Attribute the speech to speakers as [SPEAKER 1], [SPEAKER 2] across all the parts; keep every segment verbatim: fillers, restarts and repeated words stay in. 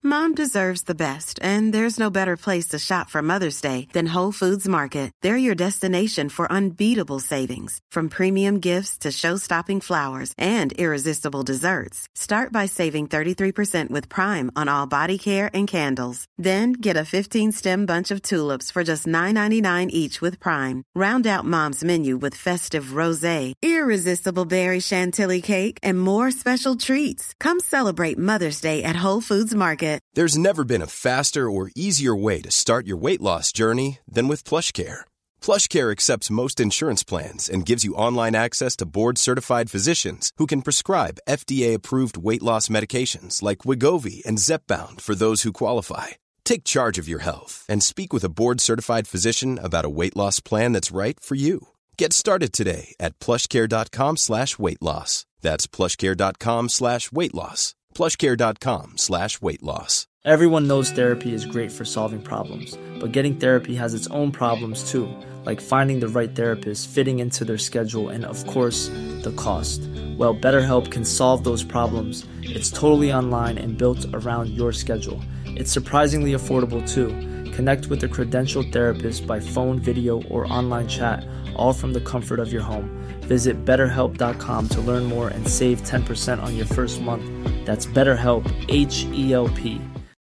[SPEAKER 1] Mom deserves the best, and there's no better place to shop for Mother's Day than Whole Foods Market. They're your destination for unbeatable savings, from premium gifts to show-stopping flowers and irresistible desserts. Start by saving thirty-three percent with Prime on all body care and candles. Then get a fifteen-stem bunch of tulips for just nine ninety-nine each with Prime. Round out Mom's menu with festive rosé, irresistible berry chantilly cake, and more special treats. Come celebrate Mother's Day at Whole Foods Market.
[SPEAKER 2] There's never been a faster or easier way to start your weight loss journey than with PlushCare. PlushCare accepts most insurance plans and gives you online access to board-certified physicians who can prescribe F D A-approved weight loss medications like Wegovy and Zepbound for those who qualify. Take charge of your health and speak with a board-certified physician about a weight loss plan that's right for you. Get started today at plushcare.com slash weight loss. That's plushcare.com slash weight loss. plushcare.com slash weight loss.
[SPEAKER 3] Everyone knows therapy is great for solving problems, but getting therapy has its own problems too, like finding the right therapist, fitting into their schedule, and of course, the cost. Well, BetterHelp can solve those problems. It's totally online and built around your schedule. It's surprisingly affordable too. Connect with a credentialed therapist by phone, video, or online chat, all from the comfort of your home. Visit better help dot com to learn more and save ten percent on your first month. That's BetterHelp, H E L P.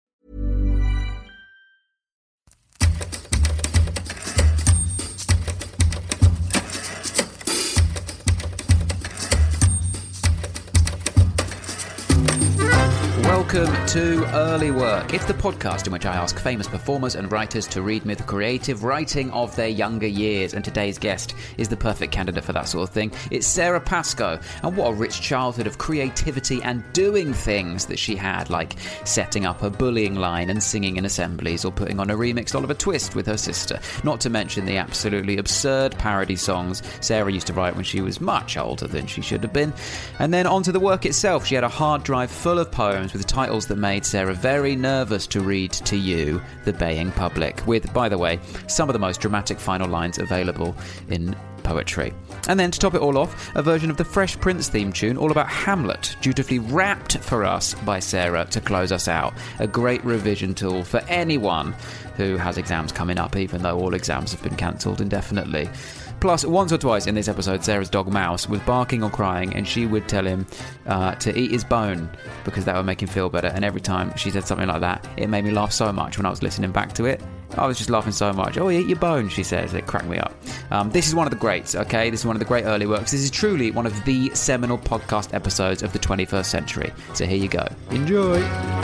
[SPEAKER 4] Welcome to Early Work. It's the podcast in which I ask famous performers and writers to read me the creative writing of their younger years, and today's guest is the perfect candidate for that sort of thing. It's Sara Pascoe, and what a rich childhood of creativity and doing things that she had, like setting up a bullying line and singing in assemblies, or putting on a remixed Oliver Twist with her sister, not to mention the absolutely absurd parody songs Sara used to write when she was much older than she should have been. And then onto the work itself. She had a hard drive full of poems with titles that made Sara very nervous to read to you, the baying public, with, by the way, some of the most dramatic final lines available in poetry. And then to top it all off, a version of the Fresh Prince theme tune all about Hamlet, dutifully rapped for us by Sara to close us out. A great revision tool for anyone who has exams coming up, even though all exams have been cancelled indefinitely. Plus, once or twice in this episode, Sara's dog Mouse was barking or crying, and she would tell him uh, to eat his bone because that would make him feel better. And every time she said something like that, it made me laugh so much when I was listening back to it. I was just laughing so much. Oh, eat your bone, she says. It cracked me up. Um, this is one of the greats, okay? This is one of the great early works. This is truly one of the seminal podcast episodes of the twenty-first century. So here you go. Enjoy.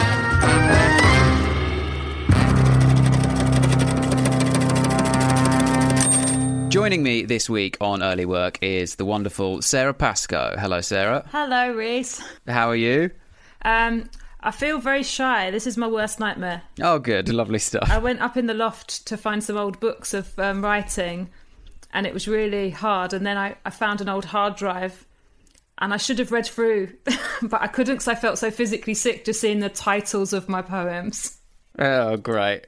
[SPEAKER 4] Joining me this week on Early Work is the wonderful Sara Pascoe. Hello, Sara.
[SPEAKER 5] Hello, Reese.
[SPEAKER 4] How are you?
[SPEAKER 5] Um, I feel very shy. This is my worst nightmare.
[SPEAKER 4] Oh, good. Lovely stuff.
[SPEAKER 5] I went up in the loft to find some old books of um, writing, and it was really hard. And then I, I found an old hard drive, and I should have read through, but I couldn't because I felt so physically sick just seeing the titles of my poems.
[SPEAKER 4] Oh, great.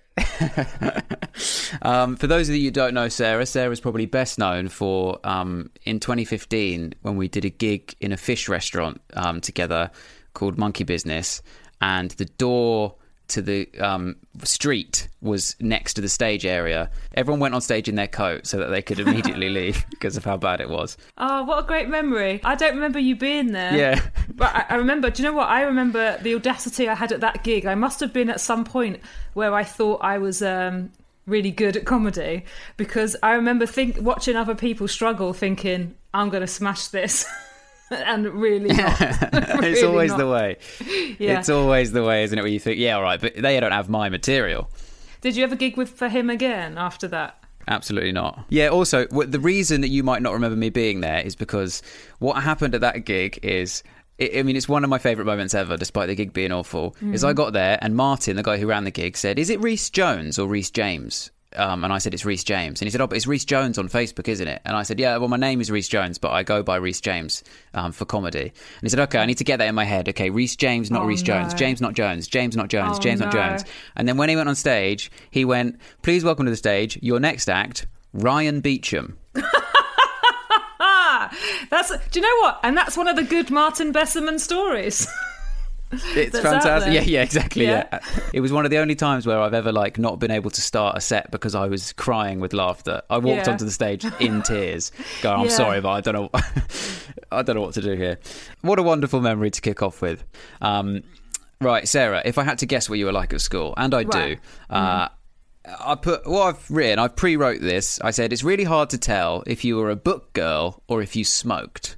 [SPEAKER 4] um, for those of you who don't know Sara, Sara's probably best known for um, in twenty fifteen when we did a gig in a fish restaurant um, together called Monkey Business, and the door to the um, street was next to the stage area. Everyone went on stage in their coat so that they could immediately leave because of how bad it was.
[SPEAKER 5] Oh, what a great memory. I don't remember you being there.
[SPEAKER 4] Yeah.
[SPEAKER 5] But I, I remember, do you know what? I remember the audacity I had at that gig. I must have been at some point where I thought I was um, really good at comedy, because I remember think, watching other people struggle thinking, I'm going to smash this. And really not. really
[SPEAKER 4] it's always
[SPEAKER 5] not.
[SPEAKER 4] the way. Yeah. It's always the way, isn't it? Where you think, yeah, all right, but they don't have my material.
[SPEAKER 5] Did you ever gig with for him again after that?
[SPEAKER 4] Absolutely not. Yeah, also, the reason that you might not remember me being there is because what happened at that gig is, I mean, it's one of my favourite moments ever, despite the gig being awful, mm. is I got there and Martin, the guy who ran the gig, said, is it Rhys Jones or Rhys James? Um, and I said, it's Rhys James. And he said, oh, but it's Rhys Jones on Facebook, isn't it? And I said, yeah, well, my name is Rhys Jones, but I go by Rhys James um, for comedy. And he said, okay, I need to get that in my head. Okay, Rhys James, not oh, Rhys no. Jones. James, not Jones. James, not Jones.
[SPEAKER 5] Oh,
[SPEAKER 4] James,
[SPEAKER 5] no.
[SPEAKER 4] not Jones. And then when he went on stage, he went, please welcome to the stage, your next act, Ryan Beecham.
[SPEAKER 5] That's, do you know what? And that's one of the good Martin Besserman stories.
[SPEAKER 4] It's
[SPEAKER 5] That's out
[SPEAKER 4] fantastic.
[SPEAKER 5] there.
[SPEAKER 4] Yeah, yeah, exactly. Yeah.
[SPEAKER 5] Yeah.
[SPEAKER 4] It was one of the only times where I've ever like not been able to start a set because I was crying with laughter. I walked
[SPEAKER 5] Yeah.
[SPEAKER 4] onto the stage in tears, going, "I'm
[SPEAKER 5] Yeah.
[SPEAKER 4] sorry, but I don't know, I don't know what to do here." What a wonderful memory to kick off with. Um, right, Sarah, if I had to guess what you were like at school, and I do.
[SPEAKER 5] Right.
[SPEAKER 4] Uh, I put what I've written. I pre-wrote this. I said it's really hard to tell if you were a book girl or if you smoked.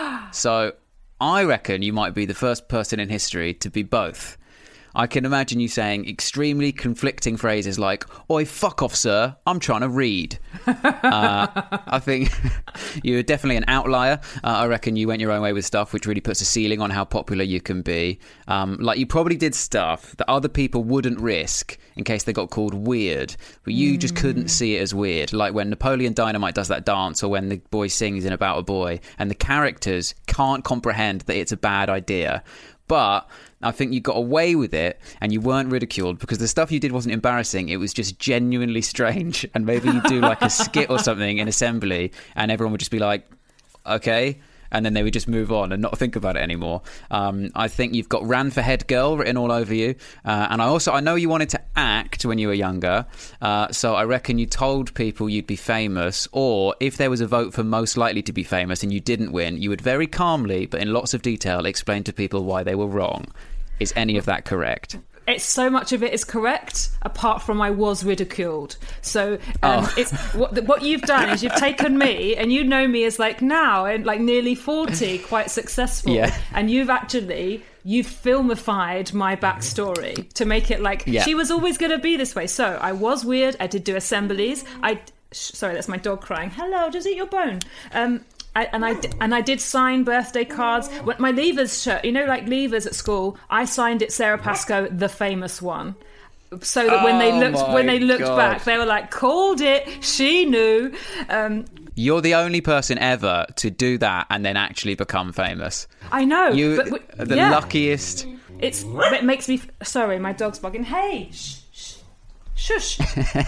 [SPEAKER 4] So I reckon you might be the first person in history to be both. I can imagine you saying extremely conflicting phrases like, "Oi, fuck off, sir, I'm trying to read." uh, I think you're definitely an outlier. Uh, I reckon you went your own way with stuff, which really puts a ceiling on how popular you can be. Um, like, you probably did stuff that other people wouldn't risk in case they got called weird, but you mm. just couldn't see it as weird. Like when Napoleon Dynamite does that dance, or when the boy sings in About a Boy, and the characters can't comprehend that it's a bad idea. But I think you got away with it and you weren't ridiculed because the stuff you did wasn't embarrassing. It was just genuinely strange. And maybe you do like a skit or something in assembly and everyone would just be like, okay. And then they would just move on and not think about it anymore. Um, I think you've got "ran for head girl" written all over you. Uh, and I also, I know you wanted to act when you were younger. Uh, so I reckon you told people you'd be famous, or if there was a vote for most likely to be famous and you didn't win, you would very calmly, but in lots of detail, explain to people why they were wrong. Is any of that correct?
[SPEAKER 5] It's so much of it is correct, apart from I was ridiculed. So um,
[SPEAKER 4] Oh.
[SPEAKER 5] it's what, what you've done is you've taken me, and you know me as like now and like nearly forty, quite successful,
[SPEAKER 4] Yeah.
[SPEAKER 5] and you've actually you've filmified my backstory to make it like
[SPEAKER 4] Yeah.
[SPEAKER 5] she was always going to be this way. So I was weird. I did do assemblies. I sh- sorry, that's my dog crying. Hello, just eat your bone. Um, I, and I and I did sign birthday cards. When my Levers shirt, you know, like Levers at school, I signed it Sarah Pascoe, the famous one, so that when they
[SPEAKER 4] Oh
[SPEAKER 5] looked
[SPEAKER 4] my
[SPEAKER 5] when they looked
[SPEAKER 4] God.
[SPEAKER 5] back, they were like, called it. She knew. Um,
[SPEAKER 4] You're the only person ever to do that and then actually become famous.
[SPEAKER 5] I know.
[SPEAKER 4] You
[SPEAKER 5] but, we-
[SPEAKER 4] are the
[SPEAKER 5] yeah.
[SPEAKER 4] luckiest.
[SPEAKER 5] It's it makes me. Sorry, my dog's bugging. Hey, shh, shh, shush,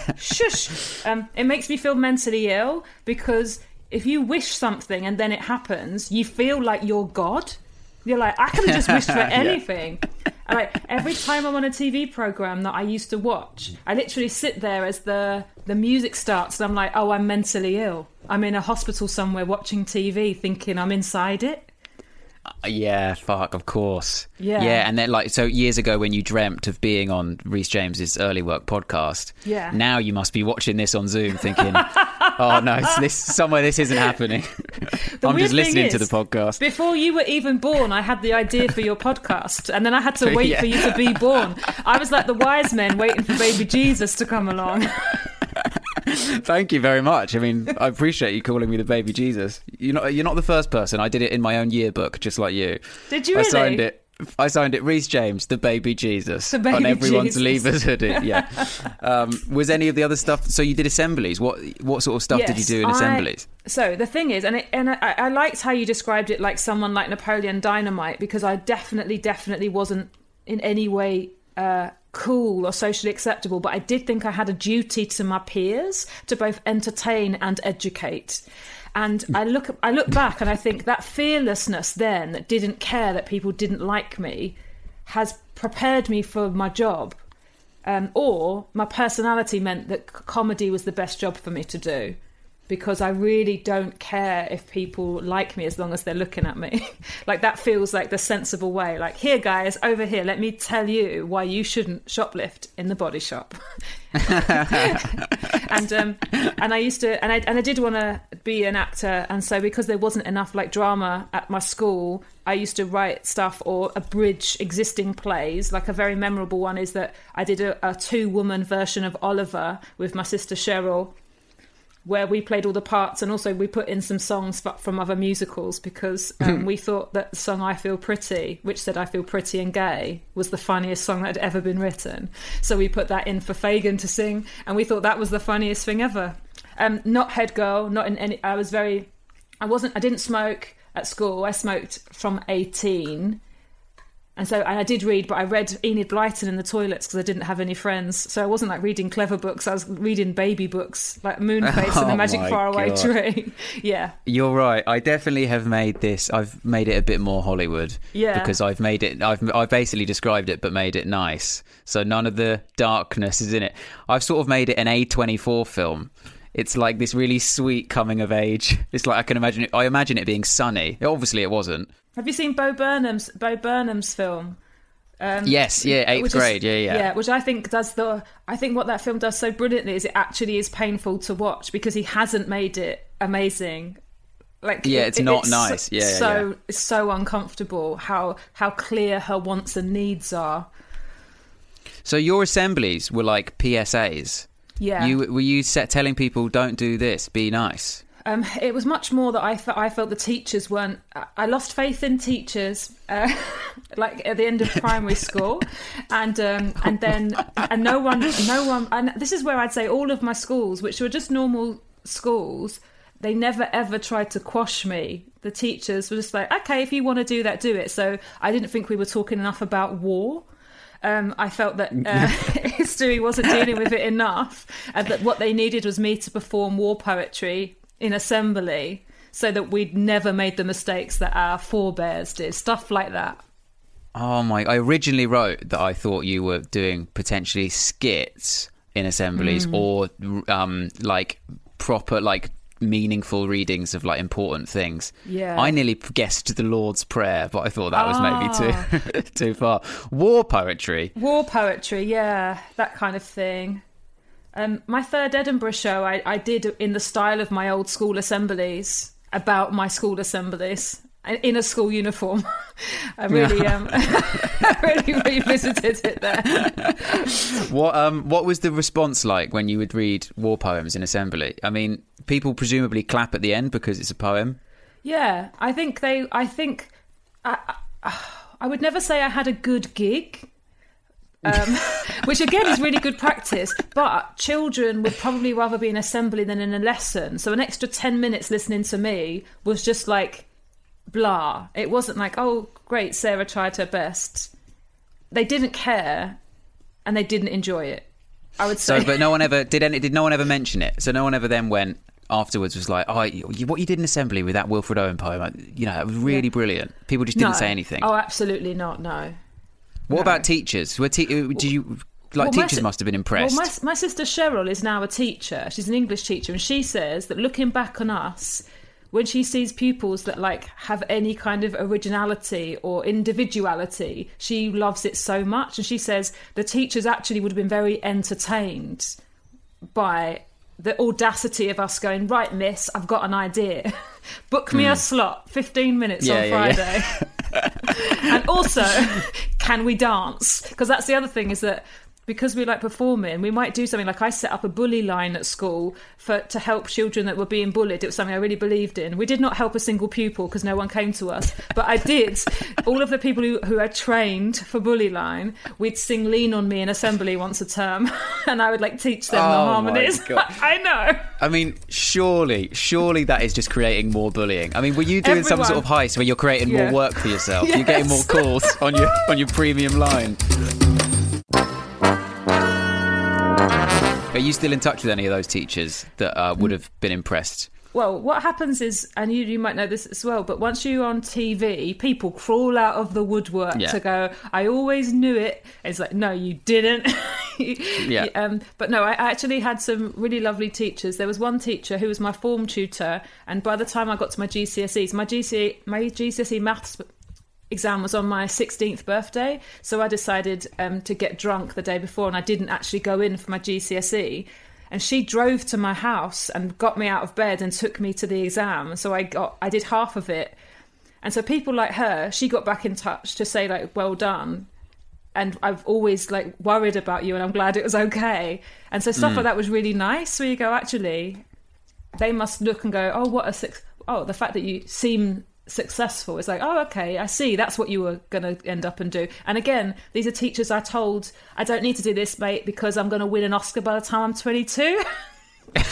[SPEAKER 5] shush. Um, it makes me feel mentally ill because if you wish something and then it happens, you feel like you're God. You're like, I could have just wished for anything. And like every time I'm on a T V program that I used to watch, I literally sit there as the the music starts and I'm like, oh, I'm mentally ill. I'm in a hospital somewhere watching T V thinking I'm inside it.
[SPEAKER 4] Yeah, fuck, of course.
[SPEAKER 5] Yeah.
[SPEAKER 4] Yeah, and then like, so years ago when you dreamt of being on Rhys James's Early Work podcast,
[SPEAKER 5] Yeah.
[SPEAKER 4] now you must be watching this on Zoom thinking, oh no, it's this somewhere this isn't happening. I'm
[SPEAKER 5] weird
[SPEAKER 4] just listening
[SPEAKER 5] thing
[SPEAKER 4] to the
[SPEAKER 5] is,
[SPEAKER 4] podcast.
[SPEAKER 5] Before you were even born, I had the idea for your podcast, and then I had to wait
[SPEAKER 4] Yeah.
[SPEAKER 5] for you to be born. I was like the wise men waiting for baby Jesus to come along.
[SPEAKER 4] Thank you very much. I mean, I appreciate you calling me the baby Jesus. You're not, you're not the first person. I did it in my own yearbook, just like you.
[SPEAKER 5] Did you
[SPEAKER 4] I
[SPEAKER 5] really?
[SPEAKER 4] signed it. I signed it Rhys James, the baby Jesus,
[SPEAKER 5] The baby
[SPEAKER 4] on everyone's
[SPEAKER 5] Jesus.
[SPEAKER 4] Levers hoodie. Yeah. Um, was any of the other stuff? So you did assemblies. What what sort of stuff did you
[SPEAKER 5] Yes,
[SPEAKER 4] do in
[SPEAKER 5] I-
[SPEAKER 4] assemblies?
[SPEAKER 5] So the thing is, and it, and I, I liked how you described it, like someone like Napoleon Dynamite, because I definitely, definitely wasn't in any way uh, cool or socially acceptable. But I did think I had a duty to my peers to both entertain and educate. And I look, I look back, and I think that fearlessness then, that didn't care that people didn't like me, has prepared me for my job. Um, or my personality meant that c- comedy was the best job for me to do, because I really don't care if people like me as long as they're looking at me. Like, that feels like the sensible way. Like, here, guys, over here, let me tell you why you shouldn't shoplift in the Body Shop. and um, and I used to, and I and I did want to be an actor, and so because there wasn't enough like drama at my school, I used to write stuff or abridge existing plays. Like a very memorable one is that I did a, a two-woman version of Oliver with my sister Cheryl, where we played all the parts, and also we put in some songs f- from other musicals, because um, we thought that the song I Feel Pretty, which said I feel pretty and gay, was the funniest song that had ever been written. So we put that in for Fagin to sing, and we thought that was the funniest thing ever. Um, not head girl, not in any... I was very... I wasn't... I didn't smoke at school. I smoked from eighteen. And so and I did read, but I read Enid Blyton in the toilets because I didn't have any friends. So I wasn't like reading clever books. I was reading baby books, like Moonface
[SPEAKER 4] Oh
[SPEAKER 5] and the Magic
[SPEAKER 4] my
[SPEAKER 5] Faraway
[SPEAKER 4] God.
[SPEAKER 5] Tree. Yeah.
[SPEAKER 4] You're right. I definitely have made this. I've made it a bit more Hollywood.
[SPEAKER 5] Yeah.
[SPEAKER 4] Because I've made it. I've I basically described it, but made it nice. So none of the darkness is in it. I've sort of made it an A twenty-four film. It's like this really sweet coming of age. It's like I can imagine it. I imagine it being sunny. Obviously, it wasn't.
[SPEAKER 5] Have you seen Bo Burnham's Bo Burnham's film? Um,
[SPEAKER 4] Yes, yeah, eighth
[SPEAKER 5] which is-
[SPEAKER 4] grade. Yeah, yeah.
[SPEAKER 5] Yeah, which I think does the. I think what that film does so brilliantly is it actually is painful to watch because he hasn't made it amazing. Like
[SPEAKER 4] Yeah,
[SPEAKER 5] it-
[SPEAKER 4] it's not
[SPEAKER 5] it's
[SPEAKER 4] nice. Yeah, yeah,
[SPEAKER 5] so
[SPEAKER 4] yeah.
[SPEAKER 5] it's so uncomfortable how how clear her wants and needs are.
[SPEAKER 4] So your assemblies were like P S As.
[SPEAKER 5] Yeah,
[SPEAKER 4] You were you set telling people don't do this, be nice.
[SPEAKER 5] Um, it was much more that I, fe- I felt the teachers weren't. I lost faith in teachers, uh, like at the end of primary school, and um, and then and no one, no one. And this is where I'd say all of my schools, which were just normal schools, they never ever tried to quash me. The teachers were just like, okay, if you want to do that, do it. So I didn't think we were talking enough about war. Um, I felt that uh, history wasn't dealing with it enough, and that what they needed was me to perform war poetry in assembly so that we'd never made the mistakes that our forebears did, stuff like that.
[SPEAKER 4] Oh my! I originally wrote that I thought you were doing potentially skits in assemblies
[SPEAKER 5] Mm.
[SPEAKER 4] or um, like proper, like meaningful readings of like important things.
[SPEAKER 5] Yeah.
[SPEAKER 4] I nearly guessed the Lord's Prayer, but I thought that was
[SPEAKER 5] Ah.
[SPEAKER 4] maybe too too far. War poetry.
[SPEAKER 5] War poetry, yeah, that kind of thing. Um, my third Edinburgh show I, I did in the style of my old school assemblies, about my school assemblies, in a school uniform. I really um, I really revisited it there.
[SPEAKER 4] What um what was the response like when you would read war poems in assembly? I mean, people presumably clap at the end because it's a poem.
[SPEAKER 5] Yeah, I think they. I think I, I, I would never say I had a good gig, um, which again is really good practice. But children would probably rather be in assembly than in a lesson. So an extra ten minutes listening to me was just like blah. It wasn't like, oh, great, Sarah tried her best. They didn't care, and they didn't enjoy it. I would say.
[SPEAKER 4] So, but no one ever did. Any, did no one ever mention it? So no one ever then went afterwards was like, oh, you, what you did in assembly with that Wilfred Owen poem, you know, it was really
[SPEAKER 5] Yeah.
[SPEAKER 4] brilliant. People just didn't
[SPEAKER 5] No.
[SPEAKER 4] say anything.
[SPEAKER 5] Oh, absolutely not. No.
[SPEAKER 4] What
[SPEAKER 5] no.
[SPEAKER 4] about teachers? Were te- do you like
[SPEAKER 5] Well, my
[SPEAKER 4] teachers
[SPEAKER 5] si-
[SPEAKER 4] must have been impressed?
[SPEAKER 5] Well, my, my sister Cheryl is now a teacher. She's an English teacher, and she says that looking back on us, when she sees pupils that like have any kind of originality or individuality, she loves it so much. And she says the teachers actually would have been very entertained by the audacity of us going, right, miss, I've got an idea. Book me a slot, fifteen minutes
[SPEAKER 4] Yeah,
[SPEAKER 5] on
[SPEAKER 4] yeah,
[SPEAKER 5] Friday. And also, can we dance? Because that's the other thing, is that because we like performing, we might do something like I set up a bully line at school for to help children that were being bullied. It was something I really believed in. We did not help a single pupil because no one came to us. But I did. All of the people who, who are trained for bully line, we'd sing Lean On Me in assembly once a term. And I would like teach them
[SPEAKER 4] Oh,
[SPEAKER 5] the
[SPEAKER 4] my
[SPEAKER 5] harmonies.
[SPEAKER 4] God.
[SPEAKER 5] I know.
[SPEAKER 4] I mean, surely, surely that is just creating more bullying. I mean, were you doing some
[SPEAKER 5] Everyone-
[SPEAKER 4] sort of heist where you're creating
[SPEAKER 5] Yeah.
[SPEAKER 4] more work for yourself? You're getting more calls on your on your premium line. Are you still in touch with any of those teachers that uh, would have been impressed?
[SPEAKER 5] Well, what happens is, and you, you might know this as well, but once you're on T V, people crawl out of the woodwork
[SPEAKER 4] Yeah.
[SPEAKER 5] to go, I always knew it. It's like, no, you didn't.
[SPEAKER 4] Yeah.
[SPEAKER 5] Um, but no, I actually had some really lovely teachers. There was one teacher who was my form tutor, and by the time I got to my G C S Es, my G C S E, my G C S E maths exam was on my sixteenth birthday, so I decided um, to get drunk the day before, and I didn't actually go in for my G C S E. And she drove to my house and got me out of bed and took me to the exam. So I got, I did half of it. And so people like her, she got back in touch to say like, well done. And I've always like worried about you, and I'm glad it was okay. And so stuff like that was really nice. Where you go, actually, they must look and go, oh, what a suc oh, the fact that you seem successful. It's like, oh, okay, I see. That's what you were going to end up and do. And again, these are teachers I told, I don't need to do this, mate, because I'm going to win an Oscar by the time I'm twenty-two.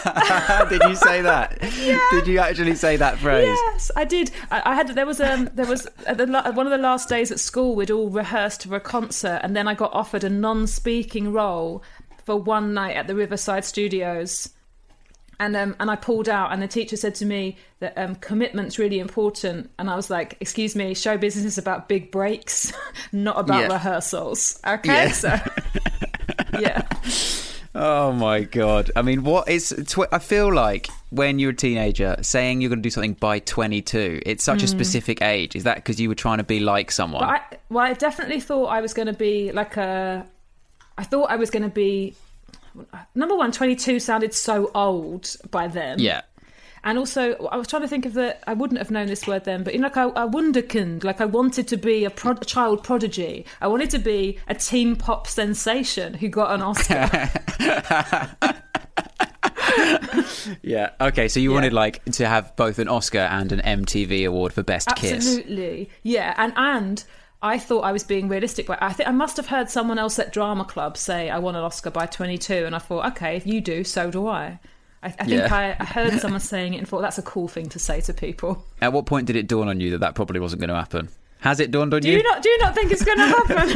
[SPEAKER 4] Did you say that?
[SPEAKER 5] Yeah.
[SPEAKER 4] Did you actually say that phrase?
[SPEAKER 5] Yes, I did. I, I had there was um there was at the, one of the last days at school we'd all rehearsed for a concert, and then I got offered a non-speaking role for one night at the Riverside Studios. And um, and I pulled out, and the teacher said to me that um, commitment's really important. And I was like, excuse me, show business is about big breaks, not about
[SPEAKER 4] Yeah.
[SPEAKER 5] rehearsals. Okay,
[SPEAKER 4] Yeah.
[SPEAKER 5] so yeah.
[SPEAKER 4] Oh my God. I mean, what is... Tw- I feel like when you're a teenager, saying you're going to do something by twenty-two, it's such a specific age. Is that because you were trying to be like someone?
[SPEAKER 5] But I, well, I definitely thought I was going to be like a... I thought I was going to be... Number one, twenty-two sounded so old by then.
[SPEAKER 4] Yeah.
[SPEAKER 5] And also, I was trying to think of the... I wouldn't have known this word then, but you know, like a, a wunderkind. Like I wanted to be a, pro- a child prodigy. I wanted to be a teen pop sensation who got an Oscar.
[SPEAKER 4] Yeah. Okay, so you
[SPEAKER 5] Yeah.
[SPEAKER 4] wanted like to have both an Oscar and an M T V award for Best Kiss.
[SPEAKER 5] Absolutely. Yeah. And and I thought I was being realistic, but I think I must have heard someone else at Drama Club say I want an Oscar by twenty-two, and I thought, okay, if you do, so do I. I, I think
[SPEAKER 4] Yeah.
[SPEAKER 5] I, I heard someone saying it and thought that's a cool thing to say to people.
[SPEAKER 4] At what point did it dawn on you that that probably wasn't going to happen? Has it dawned on
[SPEAKER 5] Do
[SPEAKER 4] you?
[SPEAKER 5] you not? Do you not think it's going to happen?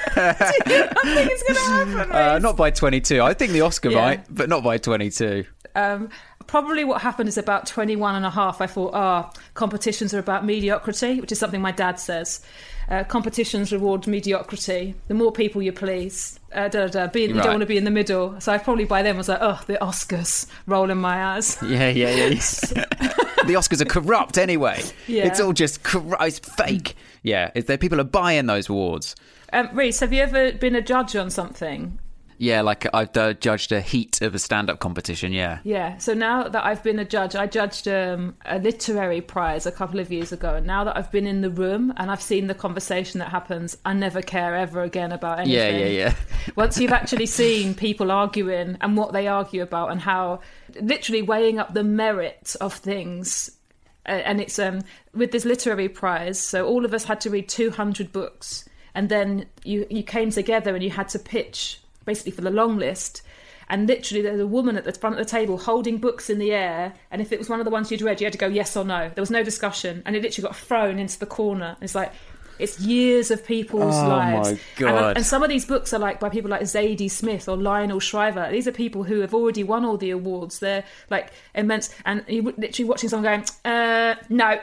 [SPEAKER 5] do you not think it's going to happen?
[SPEAKER 4] Uh,
[SPEAKER 5] Reece?
[SPEAKER 4] not by twenty-two. I think the Oscar
[SPEAKER 5] Yeah.
[SPEAKER 4] might, but not by twenty-two.
[SPEAKER 5] Um, probably what happened is about twenty-one and a half, I thought, ah, competitions are about mediocrity, which is something my dad says. Uh, competitions reward mediocrity. The more people you please, uh, da, da, da, be, you
[SPEAKER 4] Right.
[SPEAKER 5] don't want to be in the middle. So I probably by then was like, oh, the Oscars, rolling my eyes.
[SPEAKER 4] Yeah, yeah, yeah. yeah. The Oscars are corrupt anyway.
[SPEAKER 5] Yeah.
[SPEAKER 4] It's all just corrupt. It's fake. Yeah, it's there. People are buying those awards.
[SPEAKER 5] Um, Reece, have you ever been a judge on something?
[SPEAKER 4] Yeah, like I've uh, judged a heat of a stand-up competition. Yeah.
[SPEAKER 5] Yeah, so now that I've been a judge, I judged um, a literary prize a couple of years ago, and now that I've been in the room and I've seen the conversation that happens, I never care ever again about anything.
[SPEAKER 4] Yeah, yeah, yeah.
[SPEAKER 5] Once you've actually seen people arguing and what they argue about and how literally weighing up the merit of things, uh, and it's um, with this literary prize, so all of us had to read two hundred books, and then you, you came together and you had to pitch basically for the long list. And literally there's a woman at the front of the table holding books in the air, and if it was one of the ones you'd read, you had to go yes or no. There was no discussion, and it literally got thrown into the corner. It's like, it's years of people's
[SPEAKER 4] Oh,
[SPEAKER 5] lives.
[SPEAKER 4] my God.
[SPEAKER 5] And, and some of these books are like by people like Zadie Smith or Lionel Shriver. These are people who have already won all the awards. They're like immense, and you're literally watching someone going, uh, no.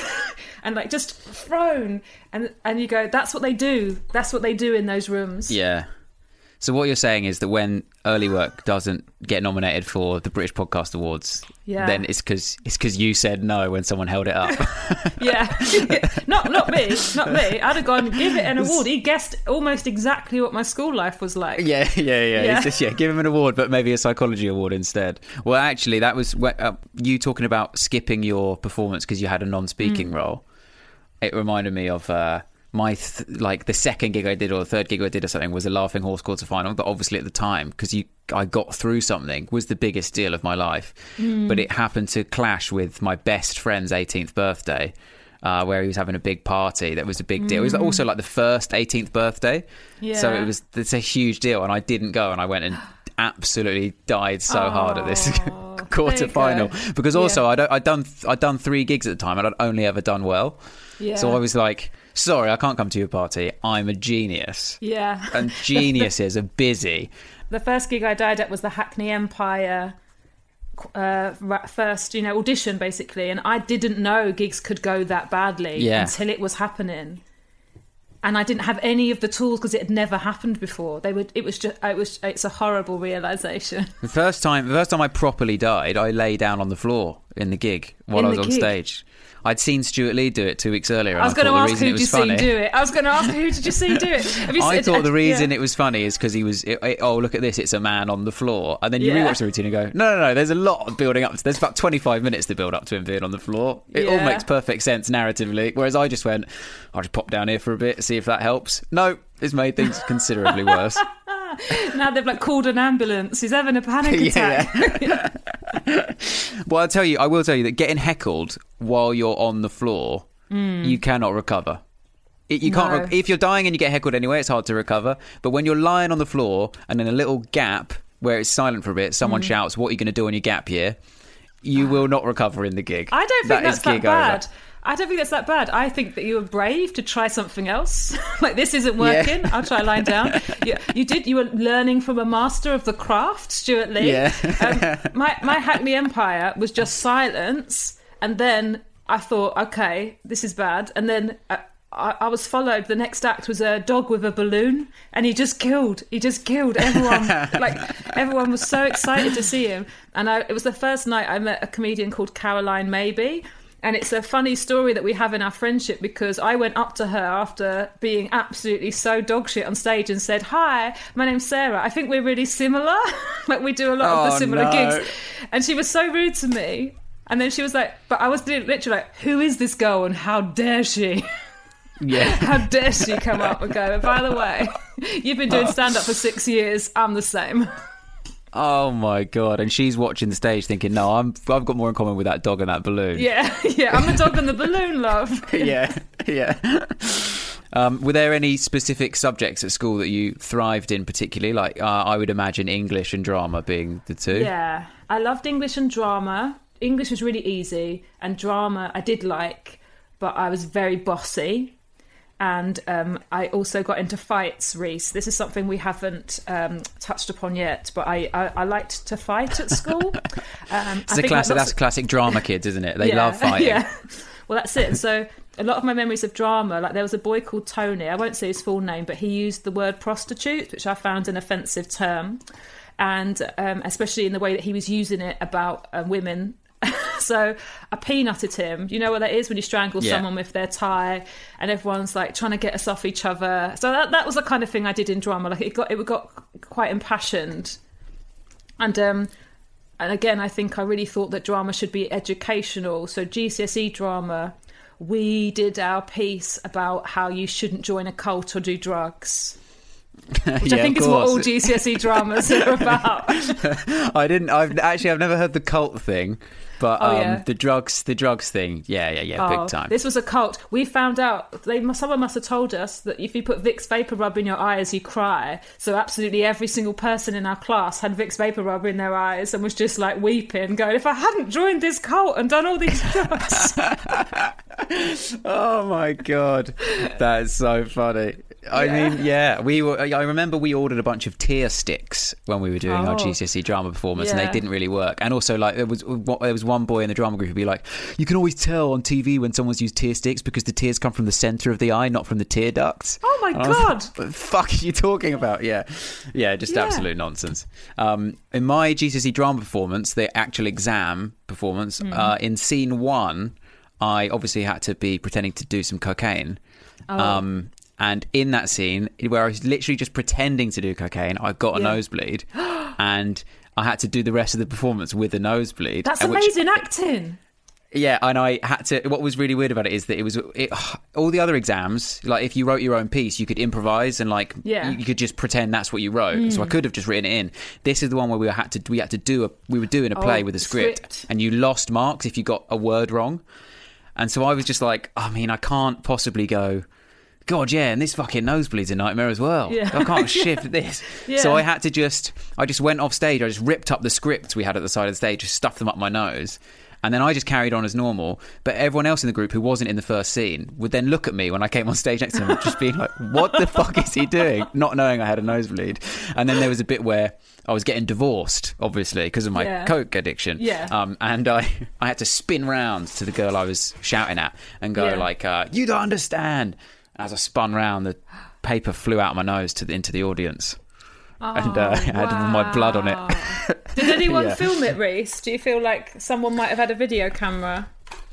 [SPEAKER 5] And like just thrown, and and you go, that's what they do. That's what they do in those rooms.
[SPEAKER 4] Yeah. So what you're saying is that when Early Work doesn't get nominated for the British Podcast Awards,
[SPEAKER 5] Yeah.
[SPEAKER 4] then it's because it's because you said no when someone held it up.
[SPEAKER 5] Yeah. not not me, not me. I'd have gone, give it an award. He guessed almost exactly what my school life was like.
[SPEAKER 4] Yeah, yeah, yeah.
[SPEAKER 5] Yeah.
[SPEAKER 4] It's just, yeah, give him an award, but maybe a psychology award instead. Well, actually, that was wh- uh, you talking about skipping your performance because you had a non-speaking role. It reminded me of uh, my th- like the second gig I did or the third gig I did or something was a Laughing Horse quarterfinal, but obviously at the time because you I got through something was the biggest deal of my life. But it happened to clash with my best friend's eighteenth birthday. Uh, where he was having a big party that was a big deal. It was also like the first eighteenth birthday. So
[SPEAKER 5] Yeah.
[SPEAKER 4] it was it's a huge deal, and I didn't go, and I went and absolutely died so hard at this
[SPEAKER 5] Oh,
[SPEAKER 4] quarter
[SPEAKER 5] there you
[SPEAKER 4] final
[SPEAKER 5] go.
[SPEAKER 4] because also
[SPEAKER 5] Yeah.
[SPEAKER 4] I'd, I'd done I'd done three gigs at the time and I'd only ever done well.
[SPEAKER 5] Yeah.
[SPEAKER 4] So I was like, sorry, I can't come to your party. I'm a genius.
[SPEAKER 5] Yeah.
[SPEAKER 4] And geniuses are busy.
[SPEAKER 5] The first gig I died at was the Hackney Empire uh, ra- first, you know, audition basically, and I didn't know gigs could go that badly
[SPEAKER 4] Yeah.
[SPEAKER 5] until it was happening. And I didn't have any of the tools because it had never happened before. They would. It was just. It was. It's a horrible realization.
[SPEAKER 4] The first time, the first time I properly died, I lay down on the floor in the gig while
[SPEAKER 5] In
[SPEAKER 4] I was
[SPEAKER 5] the
[SPEAKER 4] on
[SPEAKER 5] gig?
[SPEAKER 4] stage. I'd seen Stuart Lee do it two weeks earlier. And
[SPEAKER 5] I was going to
[SPEAKER 4] thought the
[SPEAKER 5] ask
[SPEAKER 4] reason
[SPEAKER 5] who
[SPEAKER 4] it
[SPEAKER 5] did you
[SPEAKER 4] was
[SPEAKER 5] see
[SPEAKER 4] funny.
[SPEAKER 5] do it. I was going to ask who did you see do it. Have you
[SPEAKER 4] I
[SPEAKER 5] seen-
[SPEAKER 4] thought the reason
[SPEAKER 5] yeah.
[SPEAKER 4] it was funny is because he was, it, it- oh, look at this, it's a man on the floor. And then you
[SPEAKER 5] Yeah.
[SPEAKER 4] rewatch the routine and go, no, no, no, there's a lot of building up. There's about twenty-five minutes to build up to him being on the floor. It all
[SPEAKER 5] Yeah.
[SPEAKER 4] makes perfect sense narratively. Whereas I just went, I'll just pop down here for a bit, see if that helps. No, it's made things considerably worse.
[SPEAKER 5] Now they've like called an ambulance. He's having a panic
[SPEAKER 4] Yeah.
[SPEAKER 5] attack.
[SPEAKER 4] Well, I'll tell you, I will tell you that getting heckled while you're on the floor, you cannot recover. It, you can't.
[SPEAKER 5] No.
[SPEAKER 4] Re- if you're dying and you get heckled anyway, it's hard to recover. But when you're lying on the floor and in a little gap where it's silent for a bit, someone mm. shouts, "What are you going to do on your gap year?" You will not recover in the gig.
[SPEAKER 5] I don't think
[SPEAKER 4] that
[SPEAKER 5] that's that bad.
[SPEAKER 4] Over.
[SPEAKER 5] I don't think that's that bad. I think that you were brave to try something else. Like, this isn't working. Yeah. I'll try lying down. You, you did. You were learning from a master of the craft, Stuart Lee.
[SPEAKER 4] Yeah.
[SPEAKER 5] um, my my Hackney Empire was just silence, and then I thought, okay, this is bad. And then I, I, I was followed. The next act was a dog with a balloon, and he just killed. He just killed everyone. Like, everyone was so excited to see him. And I, it was the first night I met a comedian called Caroline Maybe. And it's a funny story that we have in our friendship, because I went up to her after being absolutely so dogshit on stage and said, "Hi, my name's Sarah. I think we're really similar." Like, we do a lot
[SPEAKER 4] oh,
[SPEAKER 5] of the similar
[SPEAKER 4] no.
[SPEAKER 5] gigs. And she was so rude to me. And then she was like, but I was literally like, who is this girl and how dare she?
[SPEAKER 4] Yeah.
[SPEAKER 5] How dare she come up and go, by the way, you've been doing stand-up for six years. I'm the same.
[SPEAKER 4] Oh my God. And she's watching the stage thinking, no, I'm, I've got more in common with that dog and that balloon.
[SPEAKER 5] Yeah, yeah, I'm the dog and the balloon, love.
[SPEAKER 4] yeah, yeah. Um, were there any specific subjects at school that you thrived in particularly? Like, uh, I would imagine English and drama being the two.
[SPEAKER 5] Yeah, I loved English and drama. English was really easy, and drama I did like, but I was very bossy. And um, I also got into fights, Reese. This is something we haven't um, touched upon yet, but I, I, I liked to fight at school. Um,
[SPEAKER 4] it's a classic, that's of... classic drama kids, isn't it? They yeah, love fighting. Yeah.
[SPEAKER 5] Well, that's it. And so a lot of my memories of drama, like there was a boy called Tony, I won't say his full name, but he used the word prostitute, which I found an offensive term. And um, especially in the way that he was using it about uh, women. So I peanutted him. You know what that is, when you strangle yeah. someone with their tie and everyone's like trying to get us off each other. So that that was the kind of thing I did in drama. Like it got it got quite impassioned. And um and again, I think I really thought that drama should be educational. So G C S E drama, we did our piece about how you shouldn't join a cult or do drugs. Which
[SPEAKER 4] yeah,
[SPEAKER 5] I think is what all G C S E dramas are about.
[SPEAKER 4] I didn't. I've actually I've never heard the cult thing, but
[SPEAKER 5] oh,
[SPEAKER 4] um,
[SPEAKER 5] yeah.
[SPEAKER 4] the drugs, the drugs thing. Yeah, yeah, yeah,
[SPEAKER 5] oh,
[SPEAKER 4] big time.
[SPEAKER 5] This was a cult. We found out. They someone must have told us that if you put Vicks Vapor Rub in your eyes, you cry. So absolutely every single person in our class had Vicks Vapor Rub in their eyes and was just like weeping, going, "If I hadn't joined this cult and done all these drugs."
[SPEAKER 4] Oh my God, that's so funny. I yeah. mean, yeah, we were. I remember we ordered a bunch of tear sticks when we were doing oh. our G C S E drama performance, yeah. and they didn't really work. And also, like, there was there was one boy in the drama group who'd be like, "You can always tell on T V when someone's used tear sticks because the tears come from the centre of the eye, not from the tear ducts."
[SPEAKER 5] Oh my and God!
[SPEAKER 4] Like, what the fuck are you talking about? Yeah, yeah, just yeah. absolute nonsense. Um, in my G C S E drama performance, the actual exam performance, mm. uh, in scene one, I obviously had to be pretending to do some cocaine. Oh. Um, And in that scene, where I was literally just pretending to do cocaine, I got a yeah. nosebleed. And I had to do the rest of the performance with a nosebleed.
[SPEAKER 5] That's amazing which, acting.
[SPEAKER 4] Yeah, and I had to... What was really weird about it is that it was... It, all the other exams, like if you wrote your own piece, you could improvise and like
[SPEAKER 5] yeah.
[SPEAKER 4] you, you could just pretend that's what you wrote. Mm. So I could have just written it in. This is the one where we had to we had to do a... We were doing a play oh, with a script, script. And you lost marks if you got a word wrong. And so I was just like, I mean, I can't possibly go... God, yeah, and this fucking nosebleed's a nightmare as well. Yeah. I can't shift yeah. this. Yeah. So I had to just, I just went off stage, I just ripped up the scripts we had at the side of the stage, just stuffed them up my nose. And then I just carried on as normal. But everyone else in the group who wasn't in the first scene would then look at me when I came on stage next to him, just being like, what the fuck is he doing? Not knowing I had a nosebleed. And then there was a bit where I was getting divorced, obviously, because of my yeah. coke addiction.
[SPEAKER 5] Yeah.
[SPEAKER 4] Um, and I, I had to spin round to the girl I was shouting at and go yeah. like, uh, you don't understand. As I spun round, the paper flew out of my nose to the, into the audience.
[SPEAKER 5] Oh,
[SPEAKER 4] and uh, it had
[SPEAKER 5] wow.
[SPEAKER 4] my blood on it.
[SPEAKER 5] Did anyone
[SPEAKER 4] yeah.
[SPEAKER 5] film it, Reese? Do you feel like someone might have had a video camera?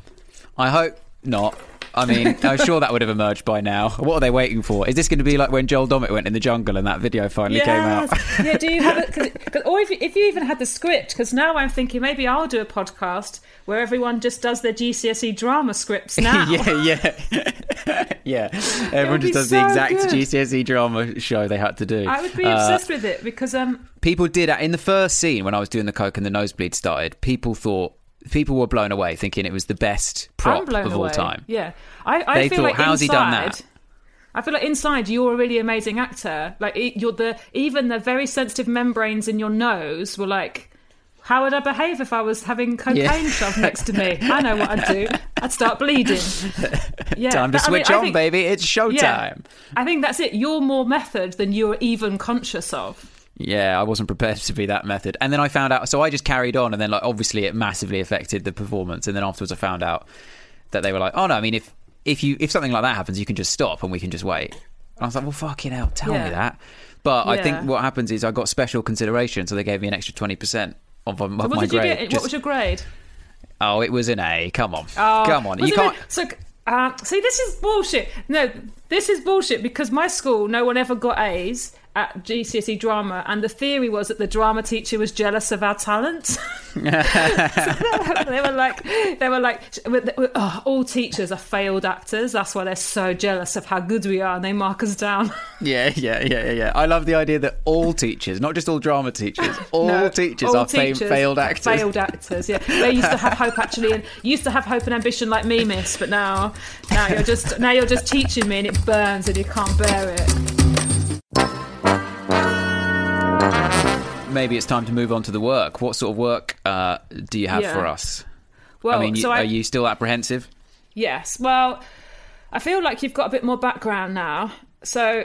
[SPEAKER 4] I hope not. I mean, I'm sure that would have emerged by now. What are they waiting for? Is this going to be like when Joel Dommett went in the jungle and that video finally
[SPEAKER 5] yes.
[SPEAKER 4] came out?
[SPEAKER 5] Yeah, do you have it? Cause, cause, or if you, if you even had the script, because now I'm thinking maybe I'll do a podcast where everyone just does their G C S E drama scripts now.
[SPEAKER 4] yeah, yeah. yeah, everyone just does so the exact good. G C S E drama show they had to do.
[SPEAKER 5] I would be
[SPEAKER 4] uh,
[SPEAKER 5] obsessed with it because... um,
[SPEAKER 4] people did, in the first scene when I was doing the coke and the nosebleed started, people thought... People were blown away, thinking it was the best prop of all
[SPEAKER 5] away.
[SPEAKER 4] time.
[SPEAKER 5] Yeah, I, I
[SPEAKER 4] they
[SPEAKER 5] feel
[SPEAKER 4] thought,
[SPEAKER 5] like
[SPEAKER 4] "How's
[SPEAKER 5] inside,
[SPEAKER 4] he done that?"
[SPEAKER 5] I feel like inside you're a really amazing actor. Like you're the even the very sensitive membranes in your nose were like, how would I behave if I was having cocaine yeah. shoved next to me? I know what I'd do. I'd start bleeding. Yeah,
[SPEAKER 4] time to
[SPEAKER 5] that,
[SPEAKER 4] switch
[SPEAKER 5] I mean,
[SPEAKER 4] on,
[SPEAKER 5] think,
[SPEAKER 4] baby. It's showtime.
[SPEAKER 5] Yeah, I think that's it. You're more method than you're even conscious of.
[SPEAKER 4] Yeah, I wasn't prepared to be that method. And then I found out, so I just carried on, and then like obviously it massively affected the performance. And then afterwards I found out that they were like, oh no, I mean, if if you if something like that happens, you can just stop and we can just wait. And I was like, well, fucking hell, tell yeah. me that. But yeah. I think what happens is I got special consideration, so they gave me an extra twenty percent of, of
[SPEAKER 5] so what
[SPEAKER 4] my
[SPEAKER 5] did
[SPEAKER 4] grade.
[SPEAKER 5] You get? Just, what was your grade?
[SPEAKER 4] Oh, it was an A. Come on.
[SPEAKER 5] Oh,
[SPEAKER 4] Come on. You can't...
[SPEAKER 5] It, so, uh, see, this is bullshit. No, this is bullshit because my school, no one ever got A's at G C S E drama, and the theory was that the drama teacher was jealous of our talent. So they were like, they were like, oh, all teachers are failed actors. That's why they're so jealous of how good we are, and they mark us down. Yeah,
[SPEAKER 4] yeah, yeah, yeah, yeah. I love the idea that all teachers, not just all drama teachers, all
[SPEAKER 5] no,
[SPEAKER 4] teachers
[SPEAKER 5] all
[SPEAKER 4] are
[SPEAKER 5] teachers
[SPEAKER 4] fam- failed actors.
[SPEAKER 5] Failed actors. Yeah, they used to have hope actually, and used to have hope and ambition like me, miss. But now, now you're just now you're just teaching me, and it burns, and you can't bear it.
[SPEAKER 4] Maybe it's time to move on to the work. What sort of work uh, do you have
[SPEAKER 5] yeah.
[SPEAKER 4] for us?
[SPEAKER 5] Well,
[SPEAKER 4] I mean, you,
[SPEAKER 5] so I,
[SPEAKER 4] are you still apprehensive?
[SPEAKER 5] Yes. Well, I feel like you've got a bit more background now. So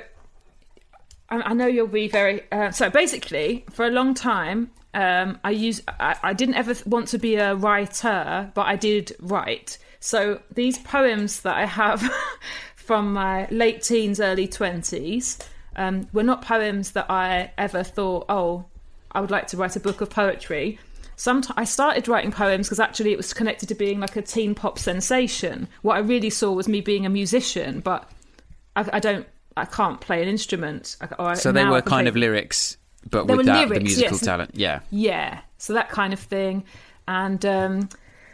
[SPEAKER 5] I, I know you'll be very... Uh, so basically, for a long time, um, I, used, I, I didn't ever want to be a writer, but I did write. So these poems that I have from my late teens, early twenties, um, were not poems that I ever thought, oh, I would like to write a book of poetry. Sometimes I started writing poems because actually it was connected to being like a teen pop sensation. What I really saw was me being a musician, but I, I don't, I can't play an instrument. Or
[SPEAKER 4] so they were kind
[SPEAKER 5] play,
[SPEAKER 4] of lyrics, but with that, lyrics, the musical
[SPEAKER 5] yes.
[SPEAKER 4] talent. Yeah.
[SPEAKER 5] Yeah. So that kind of thing. And, um,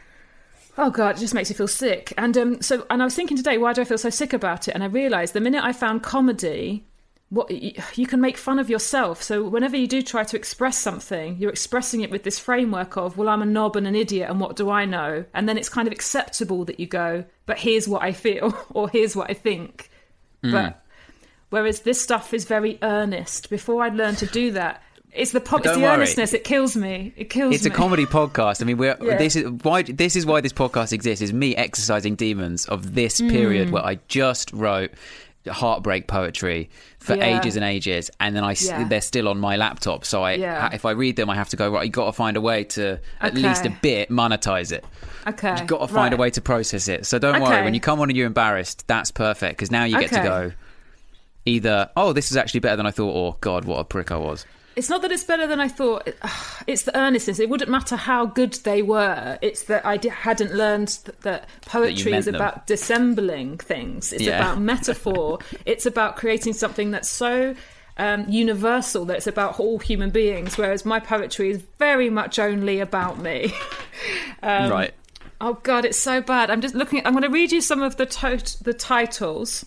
[SPEAKER 5] oh God, it just makes me feel sick. And um, so, and I was thinking today, why do I feel so sick about it? And I realised the minute I found comedy, what you can make fun of yourself. So whenever you do try to express something, you're expressing it with this framework of, well, I'm a knob and an idiot, and what do I know? And then it's kind of acceptable that you go, but here's what I feel, or here's what I think. Mm. But whereas this stuff is very earnest. Before I'd learned to do that, it's the po- it's the worry. earnestness. It kills me. It kills
[SPEAKER 4] it's
[SPEAKER 5] me.
[SPEAKER 4] It's a comedy podcast. I mean, we're
[SPEAKER 5] yeah.
[SPEAKER 4] this is why this is why this podcast exists. Is me exercising demons of this period mm. where I just wrote heartbreak poetry for
[SPEAKER 5] yeah.
[SPEAKER 4] ages and ages, and then I yeah. they're still on my laptop. So I,
[SPEAKER 5] yeah.
[SPEAKER 4] if I read them, I have to go right. You got to find a way to at
[SPEAKER 5] okay.
[SPEAKER 4] least a bit monetize it.
[SPEAKER 5] Okay,
[SPEAKER 4] you've got to find
[SPEAKER 5] right.
[SPEAKER 4] a way to process it. So don't
[SPEAKER 5] okay.
[SPEAKER 4] worry when you come on and you're embarrassed. That's perfect because now you get
[SPEAKER 5] okay.
[SPEAKER 4] to go either. Oh, this is actually better than I thought, or God, what a prick I was.
[SPEAKER 5] It's not that it's better than I thought. It's the earnestness. It wouldn't matter how good they were. It's that I hadn't learned that poetry
[SPEAKER 4] that
[SPEAKER 5] is about them. Dissembling things. It's
[SPEAKER 4] yeah.
[SPEAKER 5] about metaphor. It's about creating something that's so um, universal that it's about all human beings, whereas my poetry is very much only about me. um,
[SPEAKER 4] right.
[SPEAKER 5] Oh, God, it's so bad. I'm just looking at... I'm going to read you some of the to- the titles...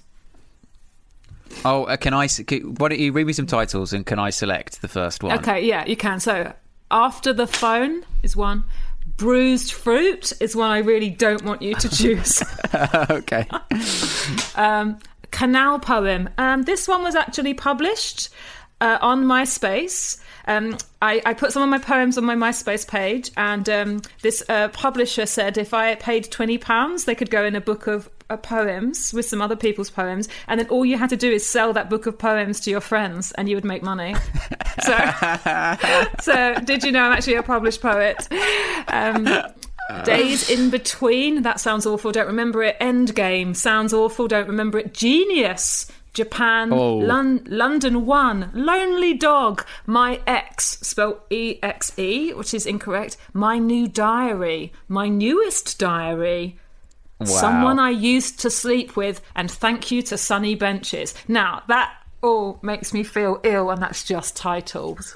[SPEAKER 4] Oh, uh, can I? Can, why don't you read me some titles and can I select the first one?
[SPEAKER 5] Okay, yeah, you can. So, After the Phone is one. Bruised Fruit is one I really don't want you to choose.
[SPEAKER 4] Okay.
[SPEAKER 5] um, Canal Poem. Um, this one was actually published uh, on MySpace. Um, I, I put some of my poems on my MySpace page, and um, this uh, publisher said if I paid twenty pounds, they could go in a book of uh, poems with some other people's poems, and then all you had to do is sell that book of poems to your friends, and you would make money. so, so did you know I'm actually a published poet? Um, Days in Between, that sounds awful, don't remember it. Endgame, sounds awful, don't remember it. Genius, Japan,
[SPEAKER 4] oh.
[SPEAKER 5] Lon- London One, Lonely Dog, My Ex, spelled E X E, which is incorrect. My New Diary, My Newest Diary,
[SPEAKER 4] wow.
[SPEAKER 5] Someone I Used to Sleep With, and Thank You to Sunny Benches. Now, that all makes me feel ill, and that's just titles.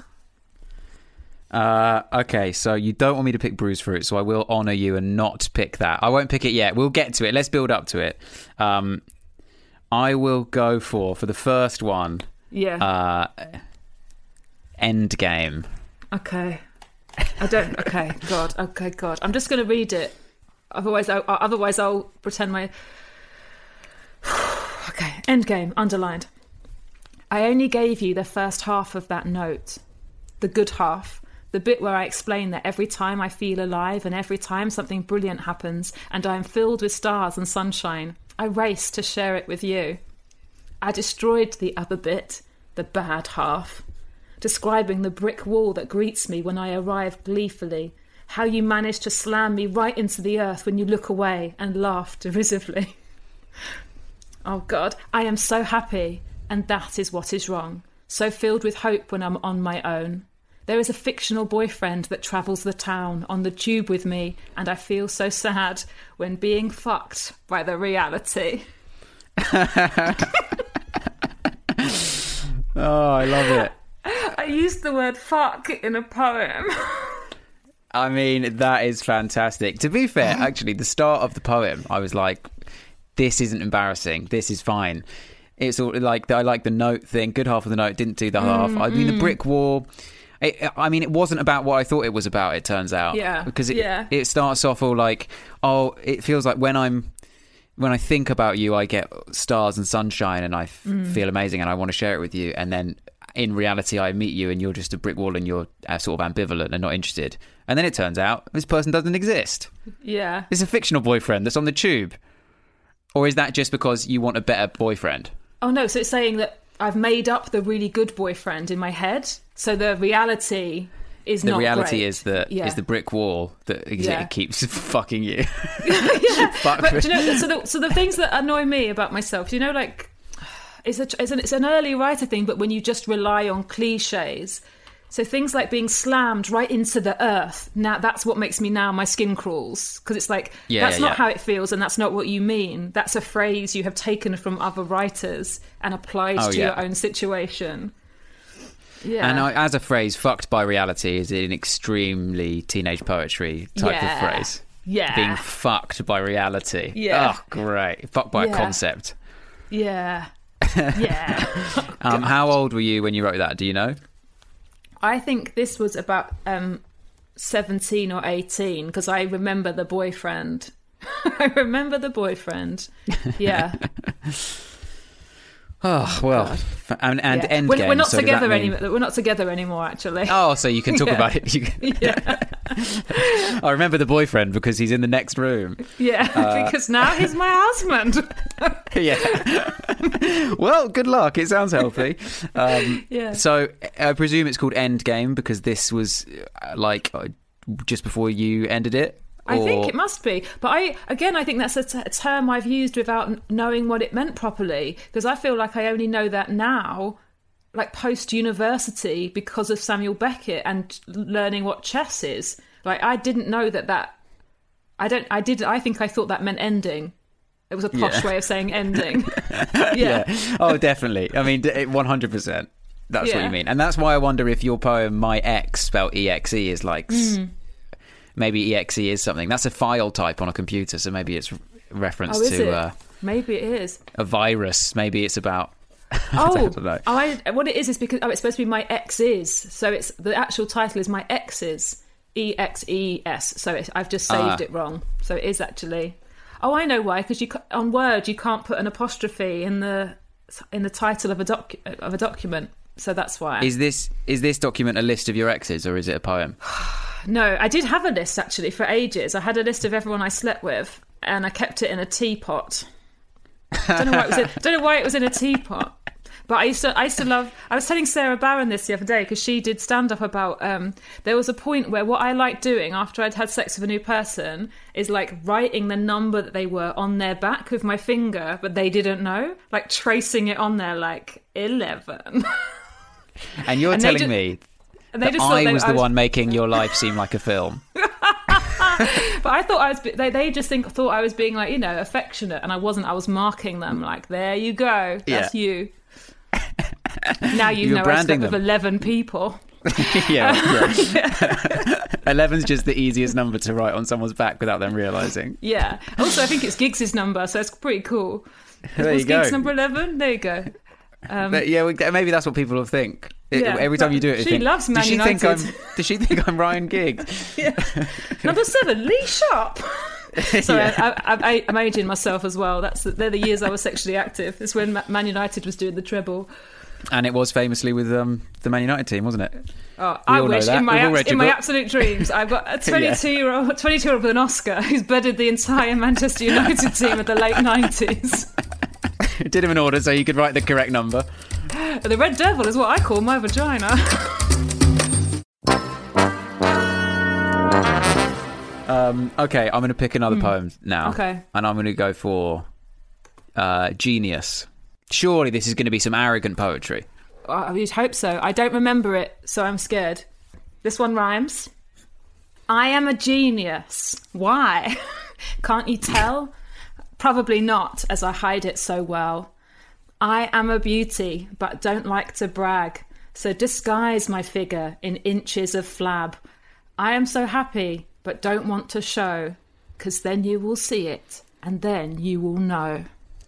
[SPEAKER 4] Uh, okay, so you don't want me to pick Bruised Fruit, so I will honour you and not pick that. I won't pick it yet. We'll get to it. Let's build up to it. Um, I will go for, for the first one,
[SPEAKER 5] yeah.
[SPEAKER 4] uh, Endgame.
[SPEAKER 5] Okay. I don't... Okay, God. Okay, God. I'm just going to read it. Otherwise, I'll, otherwise I'll pretend my... Okay, endgame, underlined. I only gave you the first half of that note. The good half. The bit where I explain that every time I feel alive and every time something brilliant happens and I am filled with stars and sunshine, I race to share it with you. I destroyed the other bit, the bad half, describing the brick wall that greets me when I arrive gleefully, how you manage to slam me right into the earth when you look away and laugh derisively. Oh God, I am so happy, and that is what is wrong, so filled with hope when I'm on my own. There is a fictional boyfriend that travels the town on the tube with me, and I feel so sad when being fucked by the reality.
[SPEAKER 4] Oh, I love it.
[SPEAKER 5] I used the word fuck in a poem.
[SPEAKER 4] I mean, that is fantastic. To be fair, actually, the start of the poem, I was like, this isn't embarrassing. This is fine. It's all like, I like the note thing. Good half of the note, didn't do the half. Mm, I mean, mm. the brick wall... It, I mean, it wasn't about what I thought it was about, it turns out.
[SPEAKER 5] Yeah.
[SPEAKER 4] Because it,
[SPEAKER 5] yeah.
[SPEAKER 4] it starts off all like, oh, it feels like when I'm, when I think about you, I get stars and sunshine and I f- mm. feel amazing and I want to share it with you. And then in reality, I meet you and you're just a brick wall and you're uh, sort of ambivalent and not interested. And then it turns out this person doesn't exist.
[SPEAKER 5] Yeah.
[SPEAKER 4] It's a fictional boyfriend that's on the tube. Or is that just because you want a better boyfriend?
[SPEAKER 5] Oh, no. So it's saying that I've made up the really good boyfriend in my head. So the reality is
[SPEAKER 4] the
[SPEAKER 5] not
[SPEAKER 4] reality
[SPEAKER 5] great.
[SPEAKER 4] is the
[SPEAKER 5] yeah.
[SPEAKER 4] is the brick wall that yeah. keeps fucking you.
[SPEAKER 5] yeah.
[SPEAKER 4] Fuck
[SPEAKER 5] but do you know, so the, so the things that annoy me about myself, you know, like it's a it's an, it's an early writer thing, but when you just rely on cliches, so things like being slammed right into the earth, now that's what makes me now my skin crawls, because it's like
[SPEAKER 4] yeah,
[SPEAKER 5] that's
[SPEAKER 4] yeah,
[SPEAKER 5] not
[SPEAKER 4] yeah.
[SPEAKER 5] how it feels and that's not what you mean. That's a phrase you have taken from other writers and applied
[SPEAKER 4] oh,
[SPEAKER 5] to
[SPEAKER 4] yeah.
[SPEAKER 5] your own situation. Yeah.
[SPEAKER 4] And I, as a phrase, fucked by reality is an extremely teenage poetry type
[SPEAKER 5] yeah.
[SPEAKER 4] of phrase.
[SPEAKER 5] Yeah.
[SPEAKER 4] Being fucked by reality.
[SPEAKER 5] Yeah.
[SPEAKER 4] Oh, great. Fucked by
[SPEAKER 5] yeah.
[SPEAKER 4] a concept.
[SPEAKER 5] Yeah. Yeah. Oh,
[SPEAKER 4] um, how old were you when you wrote that? Do you know?
[SPEAKER 5] I think this was about um, seventeen or eighteen, because I remember the boyfriend. I remember the boyfriend. Yeah.
[SPEAKER 4] Oh well,
[SPEAKER 5] God.
[SPEAKER 4] and, and
[SPEAKER 5] yeah.
[SPEAKER 4] Endgame.
[SPEAKER 5] We're, we're not
[SPEAKER 4] so
[SPEAKER 5] together
[SPEAKER 4] mean...
[SPEAKER 5] anymore. We're not together anymore, actually.
[SPEAKER 4] Oh, so you can talk
[SPEAKER 5] yeah.
[SPEAKER 4] about it. You can...
[SPEAKER 5] yeah.
[SPEAKER 4] I remember the boyfriend because he's in the next room.
[SPEAKER 5] Yeah,
[SPEAKER 4] uh...
[SPEAKER 5] because now he's my husband.
[SPEAKER 4] yeah. Well, good luck. It sounds healthy. Um,
[SPEAKER 5] yeah.
[SPEAKER 4] So I presume it's called Endgame because this was uh, like uh, just before you ended it.
[SPEAKER 5] I think it must be. But I, again, I think that's a, t- a term I've used without n- knowing what it meant properly, because I feel like I only know that now, like post-university, because of Samuel Beckett and learning what chess is. Like, I didn't know that that... I don't... I did... I think I thought that meant ending. It was a posh
[SPEAKER 4] yeah.
[SPEAKER 5] way of saying ending. yeah.
[SPEAKER 4] yeah. Oh, definitely. I mean, one hundred percent. That's
[SPEAKER 5] yeah.
[SPEAKER 4] what you mean. And that's why I wonder if your poem, My Ex, spelled E X E, is like...
[SPEAKER 5] Mm.
[SPEAKER 4] Maybe E X E is something. That's a file type on a computer, so maybe it's reference
[SPEAKER 5] oh, is
[SPEAKER 4] to
[SPEAKER 5] it?
[SPEAKER 4] Uh,
[SPEAKER 5] maybe it is
[SPEAKER 4] a virus. Maybe it's about.
[SPEAKER 5] Oh,
[SPEAKER 4] I don't know.
[SPEAKER 5] I, what it is is because oh, it's supposed to be My Exes. So it's the actual title is My Exes, E X E S. So it's, I've just saved
[SPEAKER 4] Ah.
[SPEAKER 5] it wrong. So it is actually. Oh, I know why. Because you ca- on Word you can't put an apostrophe in the in the title of a doc of a document. So that's why.
[SPEAKER 4] Is this is this document a list of your exes, or is it a poem?
[SPEAKER 5] No, I did have a list actually for ages. I had a list of everyone I slept with, and I kept it in a teapot. Don't know why it was in, don't know why it was in a teapot. But I used to, I used to love. I was telling Sarah Barron this the other day because she did stand up about. Um, there was a point where what I liked doing after I'd had sex with a new person is like writing the number that they were on their back with my finger, but they didn't know, like tracing it on there, like eleven.
[SPEAKER 4] And you're
[SPEAKER 5] and
[SPEAKER 4] telling
[SPEAKER 5] just,
[SPEAKER 4] me
[SPEAKER 5] and they
[SPEAKER 4] that
[SPEAKER 5] just
[SPEAKER 4] I
[SPEAKER 5] they,
[SPEAKER 4] was the
[SPEAKER 5] I was,
[SPEAKER 4] one making your life seem like a film.
[SPEAKER 5] But I thought I was. They, they just think thought I was being like, you know, affectionate, and I wasn't. I was marking them like, there you go, that's yeah. you. Now you, you know I slept with eleven people.
[SPEAKER 4] yeah, yeah. eleven's just the easiest number to write on someone's back without them realising.
[SPEAKER 5] Yeah. Also, I think it's Giggs' number, so it's pretty cool.
[SPEAKER 4] There
[SPEAKER 5] Was
[SPEAKER 4] you go.
[SPEAKER 5] Giggs number eleven? There you go. Um,
[SPEAKER 4] but yeah, maybe that's what people will think.
[SPEAKER 5] Yeah,
[SPEAKER 4] Every time you do it,
[SPEAKER 5] she
[SPEAKER 4] think,
[SPEAKER 5] loves Man
[SPEAKER 4] does she
[SPEAKER 5] United.
[SPEAKER 4] think I'm? Does she think I'm Ryan Giggs?
[SPEAKER 5] Yeah. Number seven, Lee Sharp. Sorry,
[SPEAKER 4] Yeah.
[SPEAKER 5] I, I, I, I'm aging myself as well. That's they're the years I was sexually active. It's when Man United was doing the treble.
[SPEAKER 4] And it was famously with um, the Man United team, wasn't it?
[SPEAKER 5] Oh,
[SPEAKER 4] We
[SPEAKER 5] I
[SPEAKER 4] all know
[SPEAKER 5] wish
[SPEAKER 4] that.
[SPEAKER 5] in my
[SPEAKER 4] We've all
[SPEAKER 5] abs-
[SPEAKER 4] read your
[SPEAKER 5] in my
[SPEAKER 4] book.
[SPEAKER 5] absolute dreams, I've got a twenty-two year old, twenty-two year old with an Oscar who's bedded the entire Manchester United team of the late nineties.
[SPEAKER 4] Did him an order so you could write the correct number.
[SPEAKER 5] The Red Devil is what I call my vagina.
[SPEAKER 4] Um, okay, I'm going to pick another poem now.
[SPEAKER 5] Okay.
[SPEAKER 4] And I'm going to go for uh, Genius. Surely this is going to be some arrogant poetry.
[SPEAKER 5] I would hope so. I don't remember it, so I'm scared. This one rhymes. I am a genius. Why? Can't you tell? Probably not, as I hide it so well. I am a beauty, but don't like to brag, so disguise my figure in inches of flab. I am so happy, but don't want to show, 'cause then you will see it, and then you will know.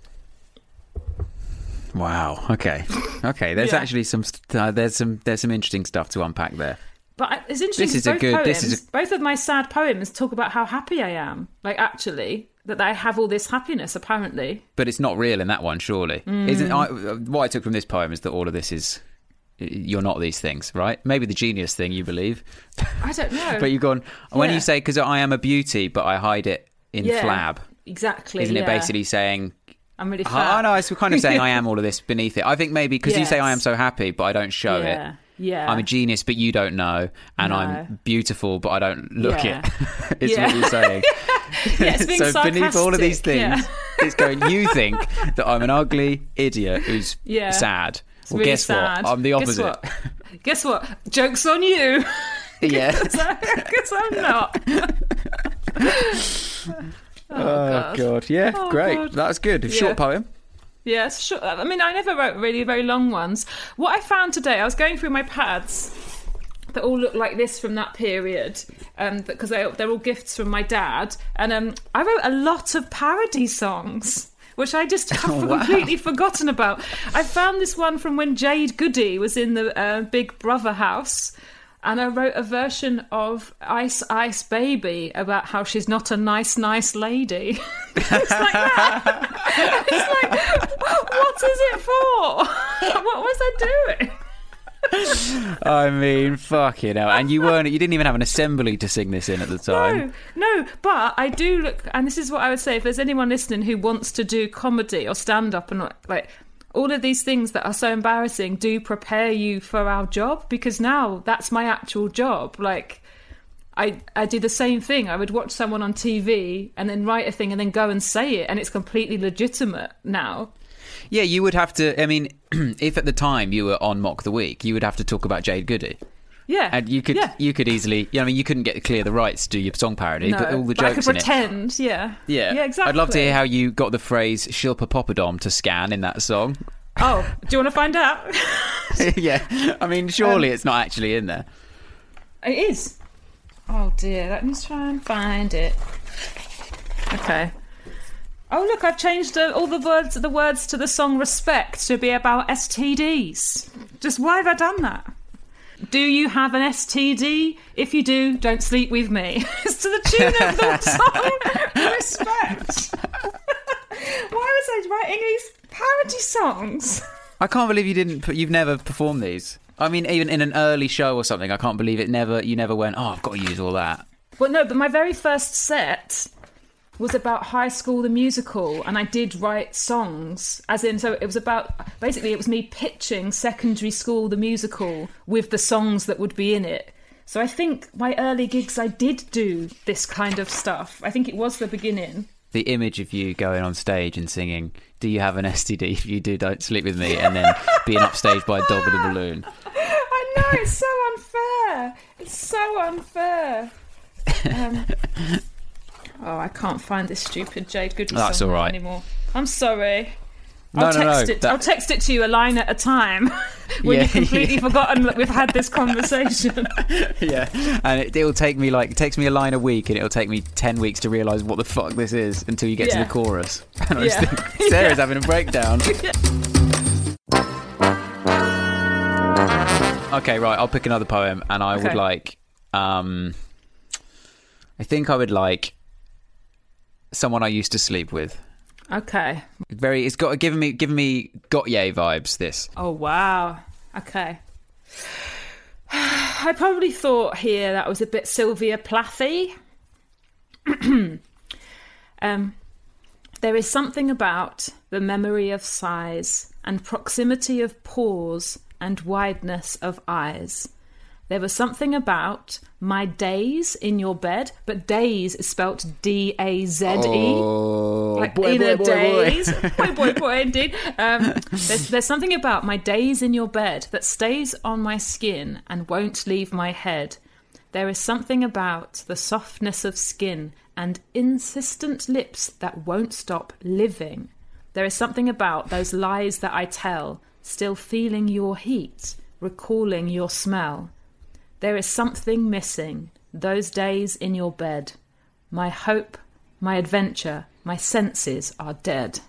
[SPEAKER 4] Wow. Okay. Okay. There's
[SPEAKER 5] Yeah.
[SPEAKER 4] actually some uh, there's some there's some interesting stuff to unpack there.
[SPEAKER 5] But I- it's interesting.
[SPEAKER 4] This is
[SPEAKER 5] both
[SPEAKER 4] a good-
[SPEAKER 5] Poems,
[SPEAKER 4] this is a-
[SPEAKER 5] both of my sad poems talk about how happy I am. Like actually, that I have all this happiness. Apparently,
[SPEAKER 4] But it's not real in that one, surely. Isn't I, what I took from this poem is that all of this is you're not these things, right? Maybe the genius thing you believe,
[SPEAKER 5] I don't know.
[SPEAKER 4] but you've gone when
[SPEAKER 5] Yeah.
[SPEAKER 4] you say because I am a beauty, but I hide it in
[SPEAKER 5] Yeah,
[SPEAKER 4] flab.
[SPEAKER 5] exactly.
[SPEAKER 4] Isn't it
[SPEAKER 5] yeah.
[SPEAKER 4] basically saying?
[SPEAKER 5] I'm really
[SPEAKER 4] Oh
[SPEAKER 5] fat.
[SPEAKER 4] no, it's kind of saying I am all of this beneath it. I think maybe because you say
[SPEAKER 5] Yes.
[SPEAKER 4] I am so happy, but I don't show
[SPEAKER 5] Yeah,
[SPEAKER 4] it.
[SPEAKER 5] yeah.
[SPEAKER 4] I'm a genius, but you don't know, and
[SPEAKER 5] No.
[SPEAKER 4] I'm beautiful, but I don't look
[SPEAKER 5] Yeah.
[SPEAKER 4] it. It's
[SPEAKER 5] Yeah.
[SPEAKER 4] what you're saying.
[SPEAKER 5] Yeah, it's being
[SPEAKER 4] so beneath all of these
[SPEAKER 5] sarcastic,
[SPEAKER 4] things,
[SPEAKER 5] yeah.
[SPEAKER 4] it's going. You think that I'm an ugly idiot who's
[SPEAKER 5] Yeah.
[SPEAKER 4] sad.
[SPEAKER 5] It's
[SPEAKER 4] Well,
[SPEAKER 5] really
[SPEAKER 4] guess
[SPEAKER 5] sad.
[SPEAKER 4] what? I'm the opposite.
[SPEAKER 5] Guess what? Guess what? Joke's on you.
[SPEAKER 4] Yeah.
[SPEAKER 5] Because I'm not. oh,
[SPEAKER 4] Oh
[SPEAKER 5] God.
[SPEAKER 4] god. Yeah.
[SPEAKER 5] Oh,
[SPEAKER 4] great.
[SPEAKER 5] God.
[SPEAKER 4] That's good.
[SPEAKER 5] Yeah.
[SPEAKER 4] Short poem.
[SPEAKER 5] Yes, sure. I mean, I never wrote really very long ones. What I found today, I was going through my pads that all look like this from that period, um, because they, they're all gifts from my dad, and um, I wrote a lot of parody songs, which I just have
[SPEAKER 4] Oh, wow.
[SPEAKER 5] completely forgotten about. I found this one from when Jade Goody was in the uh, Big Brother house. And I wrote a version of Ice Ice Baby about how she's not a nice, nice lady. It's like that. It's like, what is it for? What was I doing?
[SPEAKER 4] I mean, fucking hell. And you weren't. You didn't even have an assembly to sing this in at the time.
[SPEAKER 5] No, no, but I do look, and this is what I would say, if there's anyone listening who wants to do comedy or stand-up and like... all of these things that are so embarrassing do prepare you for our job, because now that's my actual job. Like, I I do the same thing. I would watch someone on T V and then write a thing and then go and say it, and it's completely legitimate now.
[SPEAKER 4] Yeah, you would have to. I mean, if at the time you were on Mock the Week, you would have to talk about Jade Goody.
[SPEAKER 5] Yeah,
[SPEAKER 4] And you could
[SPEAKER 5] yeah.
[SPEAKER 4] you could easily, you know, I mean, you couldn't get clear the rights to do your song parody,
[SPEAKER 5] No,
[SPEAKER 4] but all the
[SPEAKER 5] but I
[SPEAKER 4] jokes
[SPEAKER 5] could
[SPEAKER 4] in it.
[SPEAKER 5] pretend. Yeah,
[SPEAKER 4] Yeah,
[SPEAKER 5] yeah, exactly.
[SPEAKER 4] I'd love to hear how you got the phrase "Shilpa Poppadom" to scan in that song.
[SPEAKER 5] Oh, do you want to find out?
[SPEAKER 4] Yeah, I mean, surely
[SPEAKER 5] Um,
[SPEAKER 4] it's not actually in there.
[SPEAKER 5] It is. Oh dear, let me try and find it. Okay. Oh look, I've changed uh, all the words the words to the song "Respect" to be about S T Ds. Just why have I done that? Do you have an S T D? If you do, don't sleep with me. It's to the tune of the song "Respect." Why was I writing these parody songs?
[SPEAKER 4] I can't believe you didn't. Put, you've never performed these. I mean, even in an early show or something, I can't believe it. Never, you never went. Oh, I've got to use all that.
[SPEAKER 5] Well, no, but my very first set was about High School the Musical, and I did write songs, as in, so it was about, basically it was me pitching Secondary School the Musical with the songs that would be in it. So I think my early gigs I did do this kind of stuff. I think it was the beginning.
[SPEAKER 4] The image of you going on stage and singing, "Do you have an S T D? If you do, don't sleep with me," and then being upstaged by a dog with a balloon.
[SPEAKER 5] I know, it's so unfair. It's so unfair. Um, oh, I can't find this stupid Jade Goody song
[SPEAKER 4] That's all right.
[SPEAKER 5] anymore. I'm sorry.
[SPEAKER 4] No,
[SPEAKER 5] I'll
[SPEAKER 4] no,
[SPEAKER 5] text
[SPEAKER 4] no,
[SPEAKER 5] it.
[SPEAKER 4] that-
[SPEAKER 5] I'll text it to you a line at a time when
[SPEAKER 4] Yeah,
[SPEAKER 5] you've completely
[SPEAKER 4] yeah.
[SPEAKER 5] forgotten that we've had this conversation.
[SPEAKER 4] Yeah, and it, it'll take me like it takes me a line a week, and it'll take me ten weeks to realise what the fuck this is until you get
[SPEAKER 5] Yeah.
[SPEAKER 4] to the chorus. And I
[SPEAKER 5] Yeah.
[SPEAKER 4] just think Sarah's having a breakdown. Okay, right. I'll pick another poem, and I would
[SPEAKER 5] Okay.
[SPEAKER 4] like. Um, I think I would like. someone I used to sleep with.
[SPEAKER 5] Okay.
[SPEAKER 4] Very, it's got given me given me Gautier vibes. This.
[SPEAKER 5] Oh wow. Okay. I probably thought here that was a bit Sylvia Plathy. um, there is something about the memory of sighs and proximity of pause and wideness of eyes. There was something about my days in your bed, but days is spelt D A Z E.
[SPEAKER 4] Oh,
[SPEAKER 5] like
[SPEAKER 4] boy,
[SPEAKER 5] inner
[SPEAKER 4] boy, boy,
[SPEAKER 5] days. boy, boy, boy, indeed. Um, there's, there's something about my days in your bed that stays on my skin and won't leave my head. There is something about the softness of skin and insistent lips that won't stop living. There is something about those lies that I tell, still feeling your heat, recalling your smell. There is something missing, those days in your bed. My hope, my adventure, my senses are dead.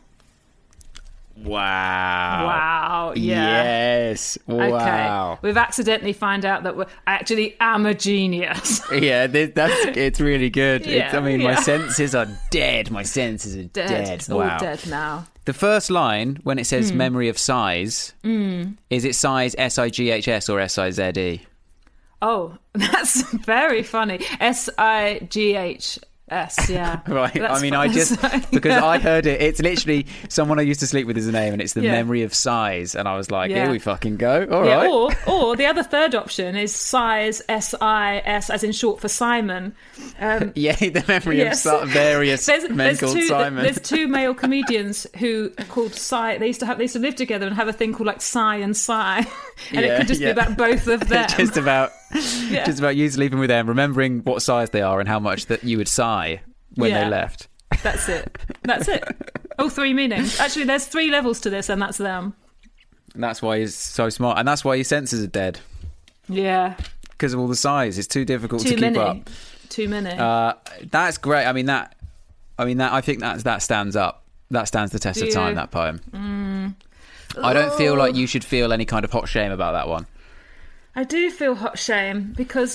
[SPEAKER 4] Wow.
[SPEAKER 5] Wow, yeah.
[SPEAKER 4] Yes. Wow.
[SPEAKER 5] Okay. We've accidentally found out that we're I actually am a genius.
[SPEAKER 4] Yeah, this, that's it's really good.
[SPEAKER 5] Yeah,
[SPEAKER 4] it's, I mean,
[SPEAKER 5] yeah.
[SPEAKER 4] my senses are dead. My senses are
[SPEAKER 5] Dead.
[SPEAKER 4] dead.
[SPEAKER 5] All
[SPEAKER 4] Wow.
[SPEAKER 5] dead now.
[SPEAKER 4] The first line, when it says
[SPEAKER 5] Mm.
[SPEAKER 4] memory of size, mm. is it size S I G H S or S I Z E?
[SPEAKER 5] Oh, that's very funny. S I G H S, yeah.
[SPEAKER 4] Right.
[SPEAKER 5] That's
[SPEAKER 4] I mean,
[SPEAKER 5] fun-
[SPEAKER 4] I just, because
[SPEAKER 5] yeah.
[SPEAKER 4] I heard it, it's literally someone I used to sleep with is a name and it's the
[SPEAKER 5] Yeah.
[SPEAKER 4] memory of size. And I was like,
[SPEAKER 5] Yeah.
[SPEAKER 4] here we fucking go. All
[SPEAKER 5] Yeah,
[SPEAKER 4] right.
[SPEAKER 5] or, or the other third option is size, S I S, as in short for Simon. Um,
[SPEAKER 4] Yeah, the memory
[SPEAKER 5] Yes.
[SPEAKER 4] of si- various
[SPEAKER 5] There's,
[SPEAKER 4] men
[SPEAKER 5] there's
[SPEAKER 4] called
[SPEAKER 5] two.
[SPEAKER 4] Simon.
[SPEAKER 5] There's two male comedians who are called Cy. They used to have. They used to live together and have a thing called like Cy and Cy, and
[SPEAKER 4] Yeah,
[SPEAKER 5] it could just
[SPEAKER 4] yeah.
[SPEAKER 5] be about both of them.
[SPEAKER 4] just about,
[SPEAKER 5] Yeah.
[SPEAKER 4] just about you sleeping with them, remembering what size they are and how much that you would sigh when
[SPEAKER 5] Yeah.
[SPEAKER 4] they left.
[SPEAKER 5] That's it. That's it. All three meanings. Actually, there's three levels to this, and that's them.
[SPEAKER 4] And that's why he's so smart, and that's why your senses are dead
[SPEAKER 5] Yeah.
[SPEAKER 4] because of all the size. It's too difficult
[SPEAKER 5] Too
[SPEAKER 4] to keep
[SPEAKER 5] many.
[SPEAKER 4] up.
[SPEAKER 5] Too many.
[SPEAKER 4] Uh, that's great. I mean that. I mean that. I think that that stands up. That stands the test
[SPEAKER 5] Do
[SPEAKER 4] of time.
[SPEAKER 5] you?
[SPEAKER 4] That poem. Mm. I don't feel like you should feel any kind of hot shame about that one.
[SPEAKER 5] I do feel hot shame because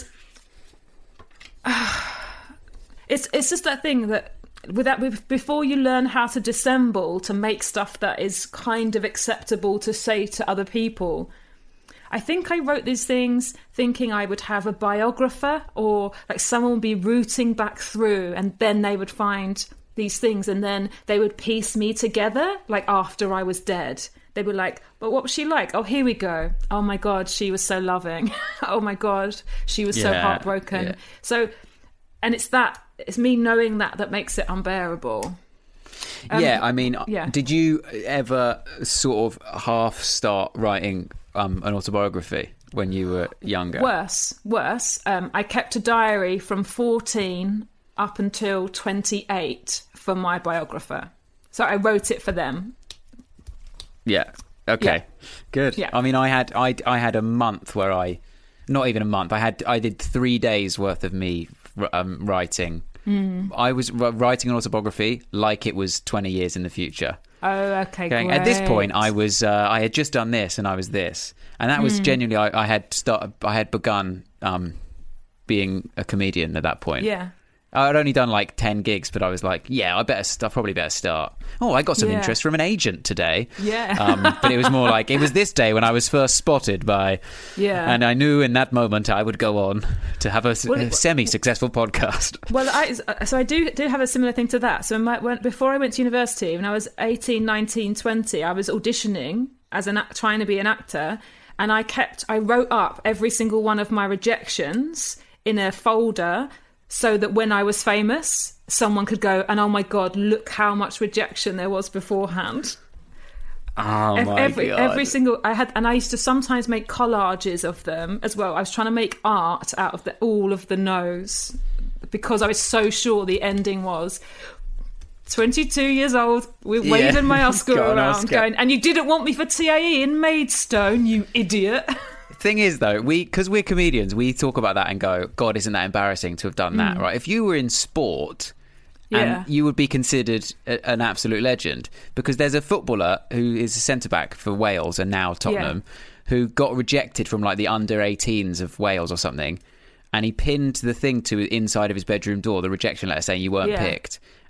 [SPEAKER 5] uh, it's it's just that thing that with that with, before you learn how to dissemble to make stuff that is kind of acceptable to say to other people. I think I wrote these things thinking I would have a biographer or like someone would be rooting back through and then they would find these things and then they would piece me together like after I was dead. They were like, but what was she like? Oh, here we go. Oh my God, she was so loving. Oh my God, she was so
[SPEAKER 4] Yeah,
[SPEAKER 5] heartbroken.
[SPEAKER 4] yeah.
[SPEAKER 5] So, and it's that, it's me knowing that that makes it unbearable. Um,
[SPEAKER 4] yeah, I mean,
[SPEAKER 5] yeah.
[SPEAKER 4] did you ever sort of half start writing um, an autobiography when you were younger?
[SPEAKER 5] Worse, worse. Um, I kept a diary from fourteen up until twenty-eight for my biographer. So I wrote it for them.
[SPEAKER 4] Yeah. Okay.
[SPEAKER 5] Yeah.
[SPEAKER 4] Good.
[SPEAKER 5] Yeah.
[SPEAKER 4] I mean, I had I I had a month where I, not even a month. I had I did three days worth of me um, writing. Mm. I was writing an autobiography like it was twenty years in the future.
[SPEAKER 5] Oh, okay,
[SPEAKER 4] Going,
[SPEAKER 5] great.
[SPEAKER 4] at this point, I was uh, I had just done this and I was this, and that was genuinely I, I had started I had begun um, being a comedian at that point.
[SPEAKER 5] Yeah.
[SPEAKER 4] I'd only done like ten gigs, but I was like, yeah, I better st- I probably better start. Oh, I got some
[SPEAKER 5] Yeah.
[SPEAKER 4] interest from an agent today.
[SPEAKER 5] Yeah.
[SPEAKER 4] um, but it was more like it was this day when I was first spotted by,
[SPEAKER 5] Yeah.
[SPEAKER 4] and I knew in that moment I would go on to have a, s-
[SPEAKER 5] Well,
[SPEAKER 4] a
[SPEAKER 5] it-
[SPEAKER 4] semi-successful podcast.
[SPEAKER 5] Well, I, so I do do have a similar thing to that. So my, when, before I went to university, when I was eighteen, nineteen, twenty, I was auditioning as an act, trying to be an actor, and I kept I wrote up every single one of my rejections in a folder so that when I was famous, someone could go and oh my God, look how much rejection there was beforehand.
[SPEAKER 4] Oh
[SPEAKER 5] Ev-
[SPEAKER 4] my
[SPEAKER 5] every
[SPEAKER 4] god!
[SPEAKER 5] every single I had, and I used to sometimes make collages of them as well. I was trying to make art out of the, all of the no's because I was so sure the ending was twenty-two years old, we're
[SPEAKER 4] Yeah.
[SPEAKER 5] waving my Oscar
[SPEAKER 4] Got an
[SPEAKER 5] around,
[SPEAKER 4] Oscar.
[SPEAKER 5] going, and you didn't want me for T A E in Maidstone, you idiot.
[SPEAKER 4] Thing is, though, we because we're comedians, we talk about that and go, God, isn't that embarrassing to have done that? Right? If you were in sport.
[SPEAKER 5] Yeah.
[SPEAKER 4] And you would be considered a, an absolute legend because there's a footballer who is a centre back for Wales and now Tottenham who got rejected from like the under eighteens of Wales or something, and he pinned the thing to the inside of his bedroom door, the rejection letter saying you weren't
[SPEAKER 5] Yeah.
[SPEAKER 4] picked.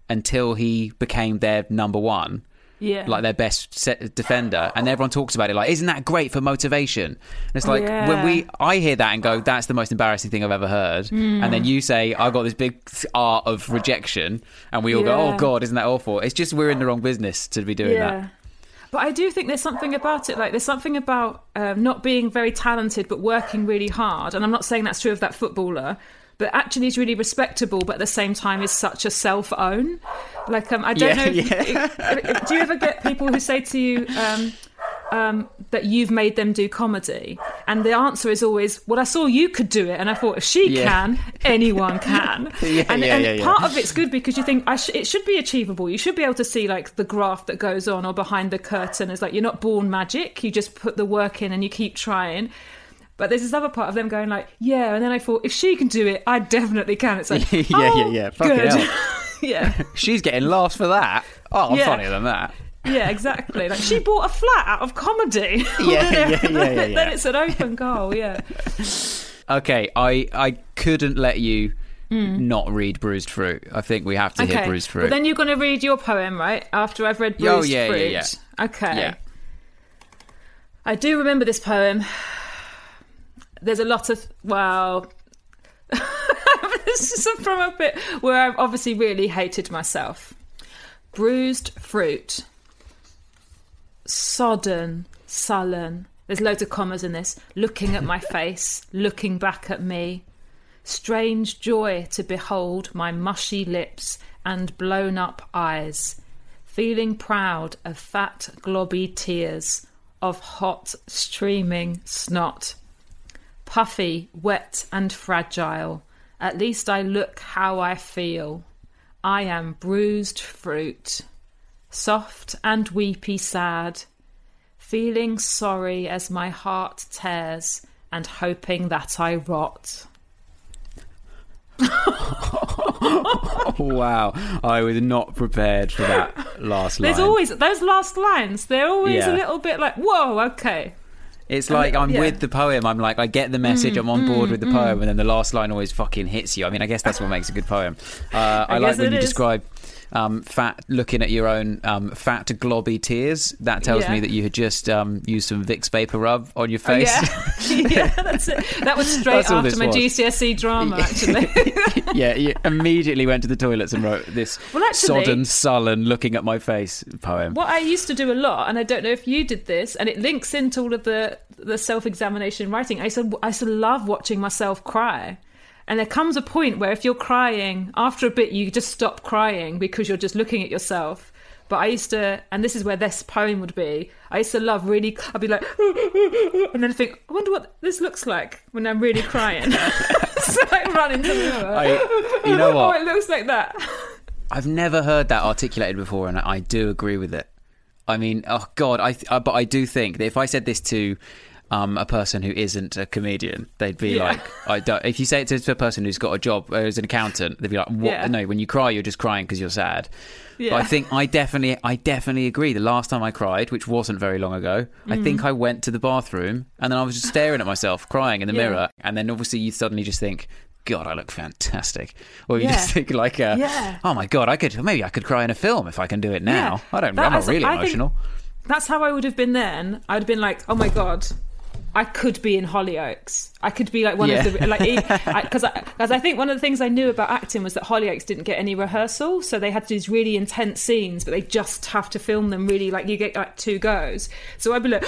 [SPEAKER 4] until he became their number one.
[SPEAKER 5] Yeah.
[SPEAKER 4] Like their best set defender, and everyone talks about it like, isn't that great for motivation? And it's like,
[SPEAKER 5] yeah.
[SPEAKER 4] when we I hear that and go, that's the most embarrassing thing I've ever heard. Mm. And then you say, I got this big art of rejection, and we all yeah. go, oh God, isn't that awful? It's just we're in the wrong business to be doing
[SPEAKER 5] yeah.
[SPEAKER 4] that.
[SPEAKER 5] But I do think there's something about it, like there's something about um, not being very talented but working really hard. And I'm not saying that's true of that footballer, but actually is really respectable, but at the same time is such a self-own. Like, um, I don't
[SPEAKER 4] yeah,
[SPEAKER 5] know. If,
[SPEAKER 4] yeah.
[SPEAKER 5] if, if, do you ever get people who say to you um, um, that you've made them do comedy? And the answer is always, well, I saw you could do it. And I thought, if she
[SPEAKER 4] yeah.
[SPEAKER 5] can, anyone can.
[SPEAKER 4] yeah,
[SPEAKER 5] and
[SPEAKER 4] yeah,
[SPEAKER 5] and
[SPEAKER 4] yeah, yeah.
[SPEAKER 5] part of it's good because you think I sh- it should be achievable. You should be able to see like the graph that goes on or behind the curtain. It's like you're not born magic. You just put the work in and you keep trying. But there's this other part of them going like, yeah, and then I thought, if she can do it, I definitely can. It's like,
[SPEAKER 4] yeah,
[SPEAKER 5] oh,
[SPEAKER 4] yeah, yeah. Fucking
[SPEAKER 5] good.
[SPEAKER 4] hell.
[SPEAKER 5] yeah.
[SPEAKER 4] She's getting laughs for that. Oh, I'm
[SPEAKER 5] yeah.
[SPEAKER 4] funnier than that.
[SPEAKER 5] Yeah, exactly. Like she bought a flat out of comedy.
[SPEAKER 4] Yeah, yeah, yeah, yeah, yeah.
[SPEAKER 5] Then it's an open goal, yeah.
[SPEAKER 4] Okay, I, I couldn't let you mm. not read Bruised Fruit. I think we have to
[SPEAKER 5] okay.
[SPEAKER 4] hear Bruised Fruit.
[SPEAKER 5] Well, then you're going to read your poem, right? After I've read Bruised
[SPEAKER 4] oh, yeah,
[SPEAKER 5] Fruit.
[SPEAKER 4] Yeah, yeah.
[SPEAKER 5] Okay.
[SPEAKER 4] Yeah.
[SPEAKER 5] I do remember this poem. There's a lot of, well, this is from a bit where I've obviously really hated myself. Bruised fruit. Sodden, sullen. There's loads of commas in this. Looking at my face, looking back at me. Strange joy to behold my mushy lips and blown up eyes. Feeling proud of fat, globby tears, of hot, streaming snot. Puffy, wet and fragile. At least I look how I feel. I am bruised fruit. Soft and weepy sad. Feeling sorry as my heart tears and hoping that I rot.
[SPEAKER 4] Wow, I was not prepared for that last line.
[SPEAKER 5] There's always, those last lines, they're always
[SPEAKER 4] Yeah.
[SPEAKER 5] a little bit like, whoa, okay.
[SPEAKER 4] It's like I'm
[SPEAKER 5] yeah.
[SPEAKER 4] with the poem. I'm like, I get the message.
[SPEAKER 5] Mm,
[SPEAKER 4] I'm on board
[SPEAKER 5] mm,
[SPEAKER 4] with the
[SPEAKER 5] mm.
[SPEAKER 4] poem, and then the last line always fucking hits you. I mean, I guess that's what makes a good poem. Uh, I,
[SPEAKER 5] I
[SPEAKER 4] like
[SPEAKER 5] guess
[SPEAKER 4] when
[SPEAKER 5] it
[SPEAKER 4] you
[SPEAKER 5] is.
[SPEAKER 4] describe um, fat, looking at your own um, fat, globby tears. That tells
[SPEAKER 5] Yeah.
[SPEAKER 4] me that you had just um, used some Vicks Vapor Rub on your
[SPEAKER 5] Oh,
[SPEAKER 4] face.
[SPEAKER 5] yeah. yeah, that's it. That was straight
[SPEAKER 4] That's all
[SPEAKER 5] after
[SPEAKER 4] this
[SPEAKER 5] my
[SPEAKER 4] was.
[SPEAKER 5] G C S E drama, actually.
[SPEAKER 4] Yeah, you immediately went to the toilets and wrote this
[SPEAKER 5] Well, actually-
[SPEAKER 4] sodden, sullen, looking at my face poem.
[SPEAKER 5] What I used to do a lot, and I don't know if you did this, and it links into all of the, the self-examination writing, I used, to, I used to love watching myself cry. And there comes a point where if you're crying, after a bit you just stop crying because you're just looking at yourself. But I used to, and this is where this poem would be, I used to love really, I'd be like, and then think, I wonder what this looks like when I'm really crying. So I run into the mirror.
[SPEAKER 4] I, you know what?
[SPEAKER 5] Oh, it looks like that.
[SPEAKER 4] I've never heard that articulated before, and I do agree with it. I mean, oh God, I th- uh, but I do think that if I said this to um, a person who isn't a comedian, they'd be
[SPEAKER 5] Yeah.
[SPEAKER 4] like, I don't. If you say it to a person who's got a job uh, as an accountant, they'd be like, what?
[SPEAKER 5] Yeah.
[SPEAKER 4] No, when you cry, you're just crying because you're sad.
[SPEAKER 5] Yeah.
[SPEAKER 4] But I think I definitely, I definitely agree. The last time I cried, which wasn't very long ago, I think I went to the bathroom and then I was just staring at myself, crying in the
[SPEAKER 5] Yeah.
[SPEAKER 4] mirror, and then obviously you suddenly just think, God, I look fantastic. Or you
[SPEAKER 5] Yeah.
[SPEAKER 4] just think like, uh,
[SPEAKER 5] Yeah.
[SPEAKER 4] oh my God, I could maybe I could cry in a film if I can do it now.
[SPEAKER 5] Yeah.
[SPEAKER 4] I don't.
[SPEAKER 5] That
[SPEAKER 4] I'm not
[SPEAKER 5] is-
[SPEAKER 4] really
[SPEAKER 5] I think
[SPEAKER 4] emotional.
[SPEAKER 5] That's how I would have been then. I'd have been like, oh my God, I could be in Hollyoaks. I could be like one
[SPEAKER 4] Yeah.
[SPEAKER 5] of the, like, because I, because I, I think one of the things I knew about acting was that Hollyoaks didn't get any rehearsal. So they had to do these really intense scenes, but they just have to film them really, like you get like two goes. So I'd be like,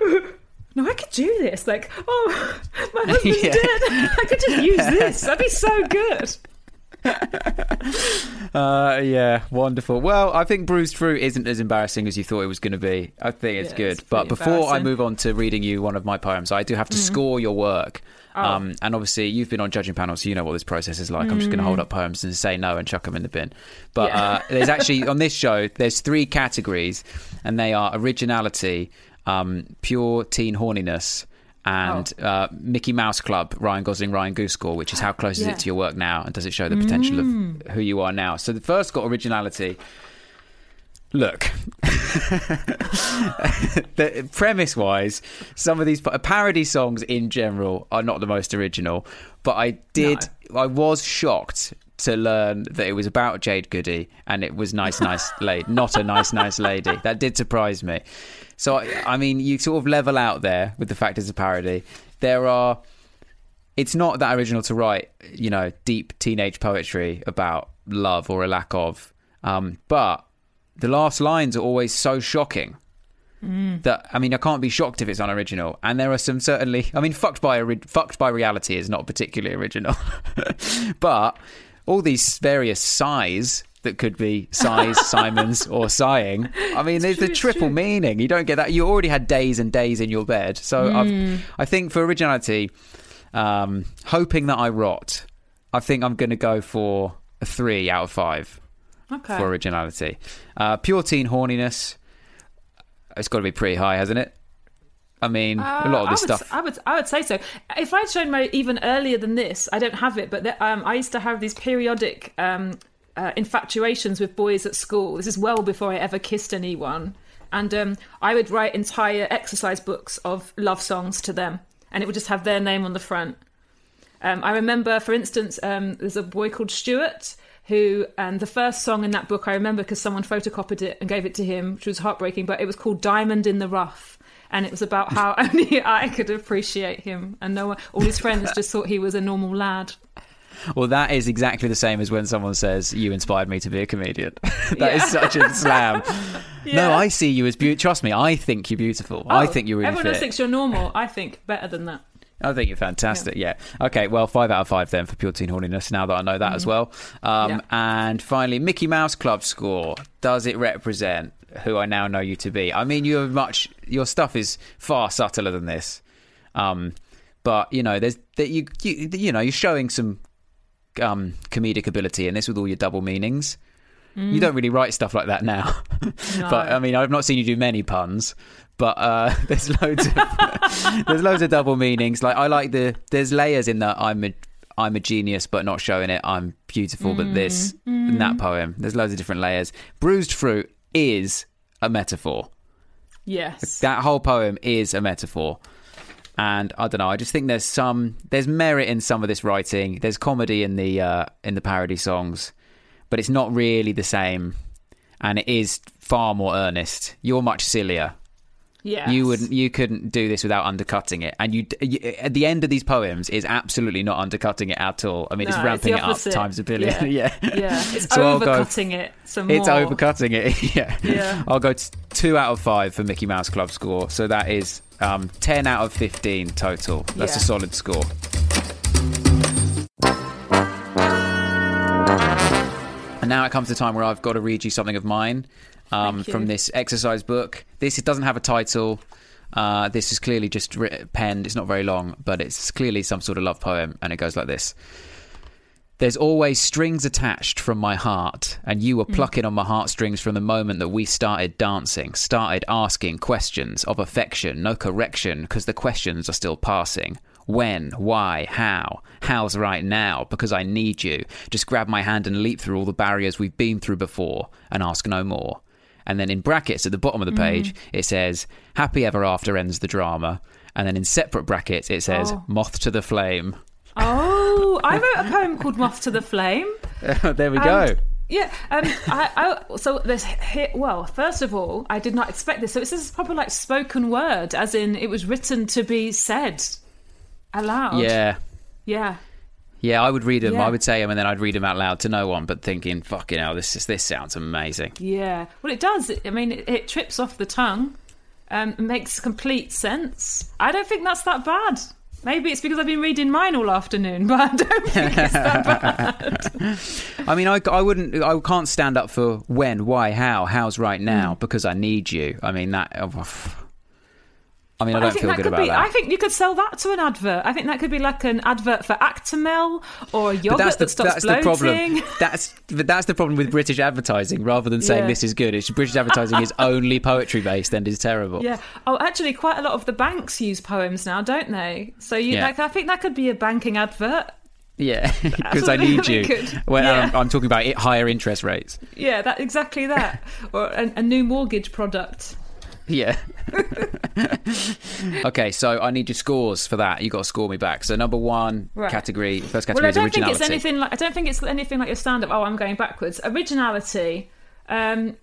[SPEAKER 5] no, I could do this. Like, oh, my husband's
[SPEAKER 4] Yeah.
[SPEAKER 5] dead. I could just use this. That'd be so good.
[SPEAKER 4] Uh, yeah, wonderful. Well, I think Bruised Fruit isn't as embarrassing as you thought it was going to be. I think it's
[SPEAKER 5] Yeah,
[SPEAKER 4] good.
[SPEAKER 5] it's
[SPEAKER 4] But
[SPEAKER 5] pretty
[SPEAKER 4] before I
[SPEAKER 5] embarrassing.
[SPEAKER 4] move on to reading you one of my poems, I do have to score your work.
[SPEAKER 5] Oh.
[SPEAKER 4] Um, and obviously, you've been on judging panels, so you know what this process is like. I'm just going to hold up poems and say no and chuck them in the bin. But
[SPEAKER 5] Yeah.
[SPEAKER 4] uh, there's actually, on this show, there's three categories, and they are originality, um, pure teen horniness, and
[SPEAKER 5] Oh.
[SPEAKER 4] uh, Mickey Mouse Club, Ryan Gosling, Ryan Goose Score, which is how close is
[SPEAKER 5] Yeah.
[SPEAKER 4] it to your work now, and does it show the potential of who you are now? So the first got originality. Look, the premise-wise, some of these parody songs in general are not the most original, but I did, I was shocked to learn that it was about Jade Goody and it was nice, nice lady, not a nice, nice lady. That did surprise me. So, I mean, you sort of level out there with the fact it's a parody. There are... It's not that original to write, you know, deep teenage poetry about love or a lack of. Um, but the last lines are always so shocking mm. that, I mean, I can't be shocked if it's unoriginal. And there are some certainly... I mean, fucked by, fucked by reality is not particularly original. But all these various sighs... that could be sighs, Simons, or sighing. I mean, it's there's the triple meaning. You don't get that. You already had days and days in your bed. So mm. I've, I think for originality, um, hoping that I rot, I think I'm going to go for a three out of five okay. for originality. Uh, pure teen horniness, it's got to be pretty high, hasn't it? I mean, uh, a lot of this
[SPEAKER 5] I would,
[SPEAKER 4] stuff.
[SPEAKER 5] I would, I would say so. If I'd shown my even earlier than this, I don't have it, but the, um, I used to have these periodic... Um, Uh, infatuations with boys at school. This is well before I ever kissed anyone. And um, I would write entire exercise books of love songs to them, and it would just have their name on the front. Um, I remember, for instance, um, there's a boy called Stuart who, and the first song in that book I remember because someone photocopied it and gave it to him, which was heartbreaking, but it was called Diamond in the Rough. And it was about how only I could appreciate him, and no one, all his friends just thought he was a normal lad.
[SPEAKER 4] Well, that is exactly the same as when someone says, you inspired me to be a comedian. That
[SPEAKER 5] yeah.
[SPEAKER 4] is such a slam. Yeah. No, I see you as beautiful. Trust me, I think you're beautiful. Oh, I think you're really
[SPEAKER 5] everyone
[SPEAKER 4] fit.
[SPEAKER 5] else thinks you're normal. I think better than that.
[SPEAKER 4] I think you're fantastic, yeah. yeah. Okay, well, five out of five then for pure teen horniness, now that I know that mm. as well. Um, yeah. And finally, Mickey Mouse Club score. Does it represent who I now know you to be? I mean, you're much... Your stuff is far subtler than this. Um, but, you know, there's that you, you you know, you're showing some... Um, comedic ability in this with all your double meanings. Mm. You don't really write stuff like that now. No. But I mean, I've not seen you do many puns, but uh, there's loads of there's loads of double meanings. Like I like the there's layers in that I'm a I'm a genius but not showing it. I'm beautiful mm. but this mm. in that poem. There's loads of different layers. Bruised fruit is a metaphor.
[SPEAKER 5] Yes.
[SPEAKER 4] That whole poem is a metaphor. And I don't know. I just think there's some there's merit in some of this writing. There's comedy in the uh, in the parody songs, but it's not really the same, and it is far more earnest. You're much sillier.
[SPEAKER 5] Yeah,
[SPEAKER 4] you wouldn't. You couldn't do this without undercutting it. And you, you at the end of these poems is absolutely not undercutting it at all. I mean, no, it's ramping
[SPEAKER 5] it's
[SPEAKER 4] it up times a billion. Yeah,
[SPEAKER 5] yeah. yeah. It's so overcutting go, it some more.
[SPEAKER 4] It's overcutting it. Yeah, yeah. I'll go t- two out of five for Mickey Mouse Club score. So that is. Um, ten out of fifteen total. That's yeah. a solid score. And now it comes to the time where I've got to read you something of mine um, from this exercise book. This it doesn't have a title. Uh, this is clearly just written, penned. It's not very long, but it's clearly some sort of love poem, and it goes like this. There's always strings attached from my heart, and you were plucking mm. on my heartstrings from the moment that we started dancing, started asking questions of affection, no correction, because the questions are still passing. When, why, how, how's right now, because I need you. Just grab my hand and leap through all the barriers we've been through before, and ask no more. And then in brackets at the bottom of the page, mm. it says, happy ever after ends the drama. And then in separate brackets, it says, oh. moth to the flame.
[SPEAKER 5] Oh, I wrote a poem called Moth to the Flame.
[SPEAKER 4] There we
[SPEAKER 5] and,
[SPEAKER 4] go.
[SPEAKER 5] Yeah. Um, I, I, so there's well, first of all, I did not expect this. So this is probably like spoken word, as in it was written to be said aloud.
[SPEAKER 4] Yeah.
[SPEAKER 5] Yeah.
[SPEAKER 4] Yeah, I would read them.
[SPEAKER 5] Yeah.
[SPEAKER 4] I would say them, and then I'd read them out loud to no one, but thinking, "Fucking hell, this is this sounds amazing."
[SPEAKER 5] Yeah. Well, it does. I mean, it, it trips off the tongue. Um, it makes complete sense. I don't think that's that bad. Maybe it's because I've been reading mine all afternoon, but I don't think it's that bad.
[SPEAKER 4] I mean, I, I wouldn't, I can't stand up for when, why, how, how's right now, mm. because I need you. I mean, that, oh, I mean, well, I don't I feel good about
[SPEAKER 5] be,
[SPEAKER 4] that.
[SPEAKER 5] I think you could sell that to an advert. I think that could be like an advert for Actimel or a yogurt
[SPEAKER 4] that's the,
[SPEAKER 5] that stops
[SPEAKER 4] that's
[SPEAKER 5] bloating.
[SPEAKER 4] The problem. That's, but that's the problem with British advertising. Rather than saying yeah. this is good, it's British advertising is only poetry based and is terrible.
[SPEAKER 5] Yeah. Oh, actually, quite a lot of the banks use poems now, don't they? So you, yeah. like, I think that could be a banking advert.
[SPEAKER 4] Yeah, because I need you. When yeah. I'm, I'm talking about it, higher interest rates.
[SPEAKER 5] Yeah, that exactly that, or a, a new mortgage product.
[SPEAKER 4] Yeah. Okay, so I need your scores for that. You got to score me back. So number one
[SPEAKER 5] Right.
[SPEAKER 4] category, first
[SPEAKER 5] Well,
[SPEAKER 4] category
[SPEAKER 5] I
[SPEAKER 4] is
[SPEAKER 5] don't
[SPEAKER 4] originality.
[SPEAKER 5] think it's anything like I don't think it's anything like your stand-up. Oh, I'm going backwards. Originality, um,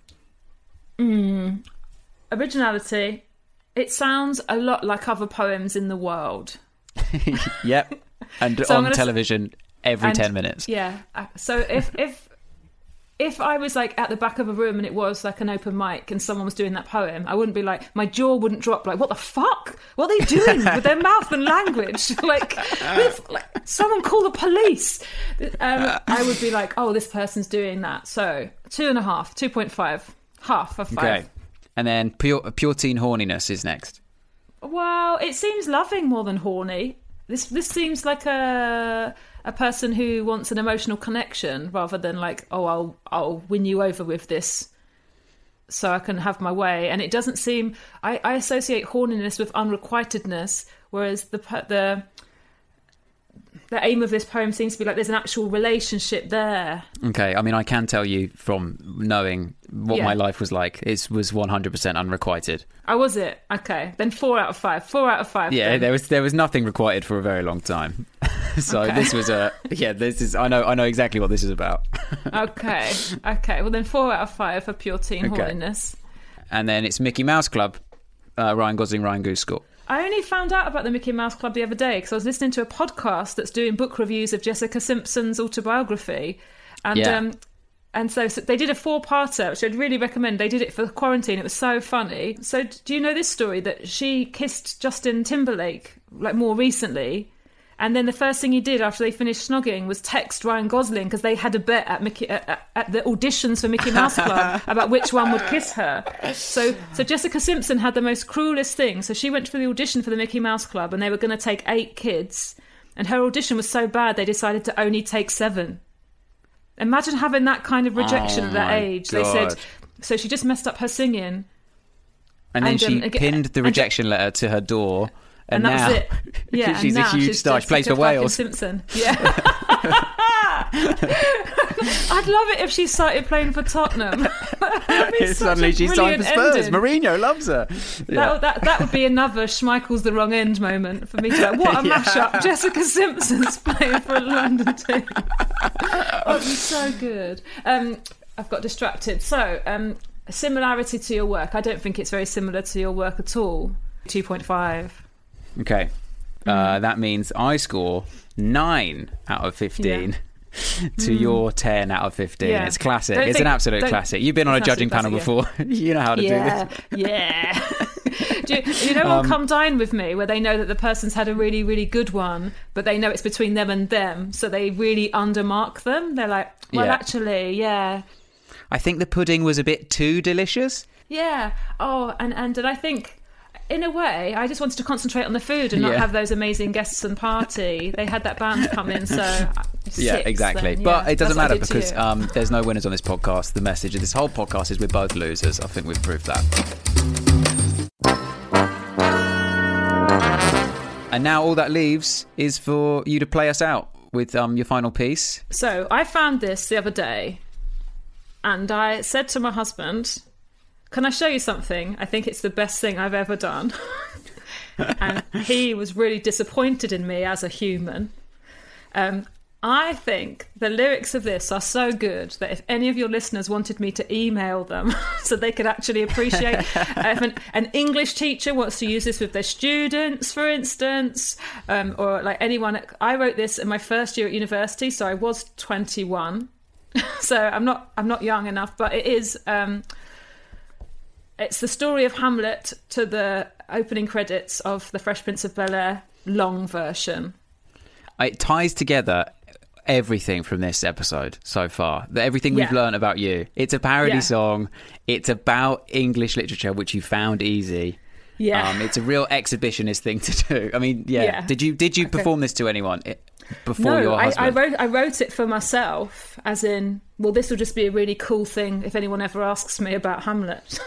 [SPEAKER 5] mm, originality. It sounds a lot like other poems in the world.
[SPEAKER 4] Yep. And
[SPEAKER 5] So I'm
[SPEAKER 4] on
[SPEAKER 5] gonna s-
[SPEAKER 4] television every
[SPEAKER 5] and-
[SPEAKER 4] ten minutes.
[SPEAKER 5] Yeah. uh, So if if if I was like at the back of a room and it was like an open mic and someone was doing that poem, I wouldn't be like, my jaw wouldn't drop. Like, what the fuck? What are they doing with their mouth and language? Like, with, like, someone call the police. Um, I would be like, oh, this person's doing that. So two and a half, two point five, half of five.
[SPEAKER 4] Okay. And then pure, pure teen horniness is next.
[SPEAKER 5] Well, it seems loving more than horny. This this seems like a a person who wants an emotional connection rather than like, oh, I'll I'll win you over with this so I can have my way. And it doesn't seem. I, I associate horniness with unrequitedness, whereas the the the aim of this poem seems to be like there's an actual relationship there.
[SPEAKER 4] Okay, I mean, I can tell you from knowing what
[SPEAKER 5] Yeah.
[SPEAKER 4] my life was like, it was one hundred percent unrequited.
[SPEAKER 5] Oh, was it? Okay, then four out of five. Four out of five.
[SPEAKER 4] Yeah,
[SPEAKER 5] then.
[SPEAKER 4] there was there was nothing requited for a very long time. So
[SPEAKER 5] Okay.
[SPEAKER 4] this was a yeah. This is I know I know exactly what this is about.
[SPEAKER 5] Okay, okay. Well, then four out of five for pure teen
[SPEAKER 4] Okay.
[SPEAKER 5] horniness.
[SPEAKER 4] And then it's Mickey Mouse Club, uh, Ryan Gosling, Ryan Goose score.
[SPEAKER 5] I only found out about the Mickey Mouse Club the other day because I was listening to a podcast that's doing book reviews of Jessica Simpson's autobiography, and
[SPEAKER 4] Yeah.
[SPEAKER 5] um, and so, so they did a four-parter, which I'd really recommend. They did it for quarantine. It was so funny. So do you know this story that she kissed Justin Timberlake like more recently? And then the first thing he did after they finished snogging was text Ryan Gosling because they had a bet at Mickey at, at, at the auditions for Mickey Mouse Club about which one would kiss her. So, so Jessica Simpson had the most cruelest thing. So she went for the audition for the Mickey Mouse Club, and they were going to take eight kids, and her audition was so bad they decided to only take seven. Imagine having that kind of rejection
[SPEAKER 4] Oh
[SPEAKER 5] at that
[SPEAKER 4] my
[SPEAKER 5] age. They said
[SPEAKER 4] God.
[SPEAKER 5] so. She just messed up her singing,
[SPEAKER 4] And then
[SPEAKER 5] And,
[SPEAKER 4] she
[SPEAKER 5] um, again-
[SPEAKER 4] pinned the
[SPEAKER 5] and-
[SPEAKER 4] rejection letter to her door. And,
[SPEAKER 5] and, that
[SPEAKER 4] now
[SPEAKER 5] was it. Yeah, and
[SPEAKER 4] she's a
[SPEAKER 5] now
[SPEAKER 4] huge
[SPEAKER 5] she's
[SPEAKER 4] star.
[SPEAKER 5] just
[SPEAKER 4] She plays for
[SPEAKER 5] just like in
[SPEAKER 4] Wales.
[SPEAKER 5] Simpson. Yeah. I'd love it if she started playing for Tottenham. That'd be such
[SPEAKER 4] Suddenly
[SPEAKER 5] a
[SPEAKER 4] she's signed for
[SPEAKER 5] brilliant
[SPEAKER 4] Spurs.
[SPEAKER 5] ending.
[SPEAKER 4] Mourinho loves her. Yeah.
[SPEAKER 5] That, that, that would be another Schmeichel's the wrong end moment for me to be like, what a
[SPEAKER 4] Yeah.
[SPEAKER 5] mashup. Jessica Simpson's playing for a London team. That would be so good. Um, I've got distracted. So, um, a similarity to your work. I don't think it's very similar to your work at all. two point five.
[SPEAKER 4] Okay. Uh, that means I score nine out of fifteen to your ten out of fifteen.
[SPEAKER 5] Yeah.
[SPEAKER 4] It's classic.
[SPEAKER 5] Don't
[SPEAKER 4] It's
[SPEAKER 5] think-
[SPEAKER 4] an absolute
[SPEAKER 5] don't-
[SPEAKER 4] classic. You've been on a
[SPEAKER 5] it's an
[SPEAKER 4] judging
[SPEAKER 5] absolute
[SPEAKER 4] panel
[SPEAKER 5] classic,
[SPEAKER 4] before. You know how to
[SPEAKER 5] Yeah,
[SPEAKER 4] do this.
[SPEAKER 5] yeah. do you, you know,
[SPEAKER 4] Um,
[SPEAKER 5] will come dine with me where they know that the person's had a really, really good one, but they know it's between them and them, so they really undermark them. They're like, well,
[SPEAKER 4] Yeah.
[SPEAKER 5] actually, yeah,
[SPEAKER 4] I think the pudding was a bit too delicious.
[SPEAKER 5] yeah. Oh, and and and I think. In a way, I just wanted to concentrate on the food and not
[SPEAKER 4] Yeah.
[SPEAKER 5] have those amazing guests and party. They had that band come in, so six,
[SPEAKER 4] Yeah, exactly.
[SPEAKER 5] then,
[SPEAKER 4] But
[SPEAKER 5] yeah.
[SPEAKER 4] it doesn't
[SPEAKER 5] That's what I
[SPEAKER 4] matter
[SPEAKER 5] did to
[SPEAKER 4] because
[SPEAKER 5] you.
[SPEAKER 4] um, there's no winners on this podcast. The message of this whole podcast is we're both losers. I think we've proved that. And now all that leaves is for you to play us out with um, your final piece.
[SPEAKER 5] So I found this the other day, and I said to my husband, can I show you something? I think it's the best thing I've ever done. And he was really disappointed in me as a human. Um, I think the lyrics of this are so good that if any of your listeners wanted me to email them so they could actually appreciate, uh, if an, an English teacher wants to use this with their students, for instance, um, or like anyone, I wrote this in my first year at university, so I was twenty-one. So I'm not, I'm not young enough, but it is. Um, It's the story of Hamlet to the opening credits of The Fresh Prince of Bel-Air long version.
[SPEAKER 4] It ties together everything from this episode so far. The- Everything we've
[SPEAKER 5] Yeah.
[SPEAKER 4] learned about you. It's a parody
[SPEAKER 5] Yeah.
[SPEAKER 4] song. It's about English literature, which you found easy.
[SPEAKER 5] Yeah.
[SPEAKER 4] Um, it's a real exhibitionist thing to do. I mean, yeah.
[SPEAKER 5] Yeah.
[SPEAKER 4] Did you did you
[SPEAKER 5] Okay.
[SPEAKER 4] perform this to anyone i- before
[SPEAKER 5] No,
[SPEAKER 4] your
[SPEAKER 5] I,
[SPEAKER 4] husband?
[SPEAKER 5] I wrote I wrote it for myself, as in, well, this will just be a really cool thing if anyone ever asks me about Hamlet.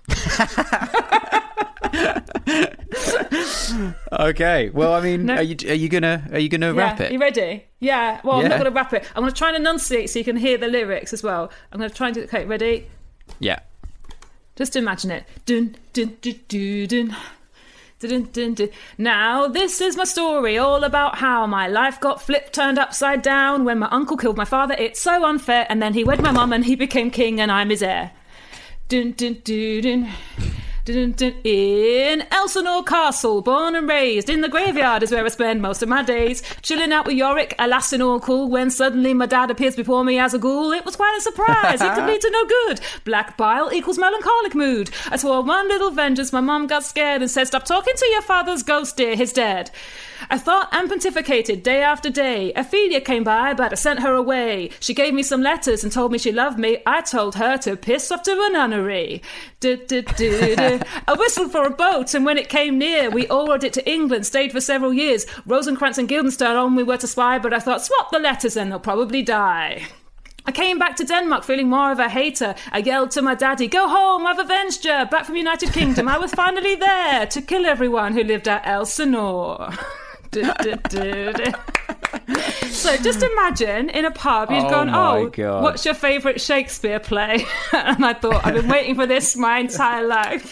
[SPEAKER 4] Okay. Well, I mean,
[SPEAKER 5] No.
[SPEAKER 4] are you are you gonna are you gonna wrap
[SPEAKER 5] Yeah,
[SPEAKER 4] it?
[SPEAKER 5] you ready? Yeah. Well, I'm
[SPEAKER 4] Yeah.
[SPEAKER 5] not going to wrap it. I'm going to try and enunciate so you can hear the lyrics as well. I'm going to try and do. Okay, ready?
[SPEAKER 4] Yeah.
[SPEAKER 5] Just imagine it. Dun, dun, dun, dun, dun. Dun, dun, dun. Now, this is my story, all about how my life got flipped, turned upside down when my uncle killed my father. It's so unfair. And then he wed my mum and he became king and I'm his heir. Dun, dun, dun, dun. Dun, dun. In Elsinore Castle, born and raised in the graveyard is where I spend most of my days, chilling out with Yorick, alas and all cool, when suddenly my dad appears before me as a ghoul. It was quite a surprise, it could lead to no good. Black bile equals melancholic mood. I swore one little vengeance, my mum got scared and said, stop talking to your father's ghost, dear, he's dead. I thought and pontificated day after day. Ophelia came by, but I sent her away. She gave me some letters and told me she loved me. I told her to piss off to a nunnery. Du, du, du, du. I whistled for a boat, and when it came near, we all rowed it to England, stayed for several years. Rosencrantz and Guildenstern on we were to spy, but I thought, swap the letters and they'll probably die. I came back to Denmark feeling more of a hater. I yelled to my daddy, go home, I've avenged you. Back from United Kingdom, I was finally there to kill everyone who lived at Elsinore. Du, du, du, du. So just imagine in a pub you'd
[SPEAKER 4] oh
[SPEAKER 5] gone, oh,
[SPEAKER 4] God.
[SPEAKER 5] What's your favourite Shakespeare play? And I thought, I've been waiting for this my entire life.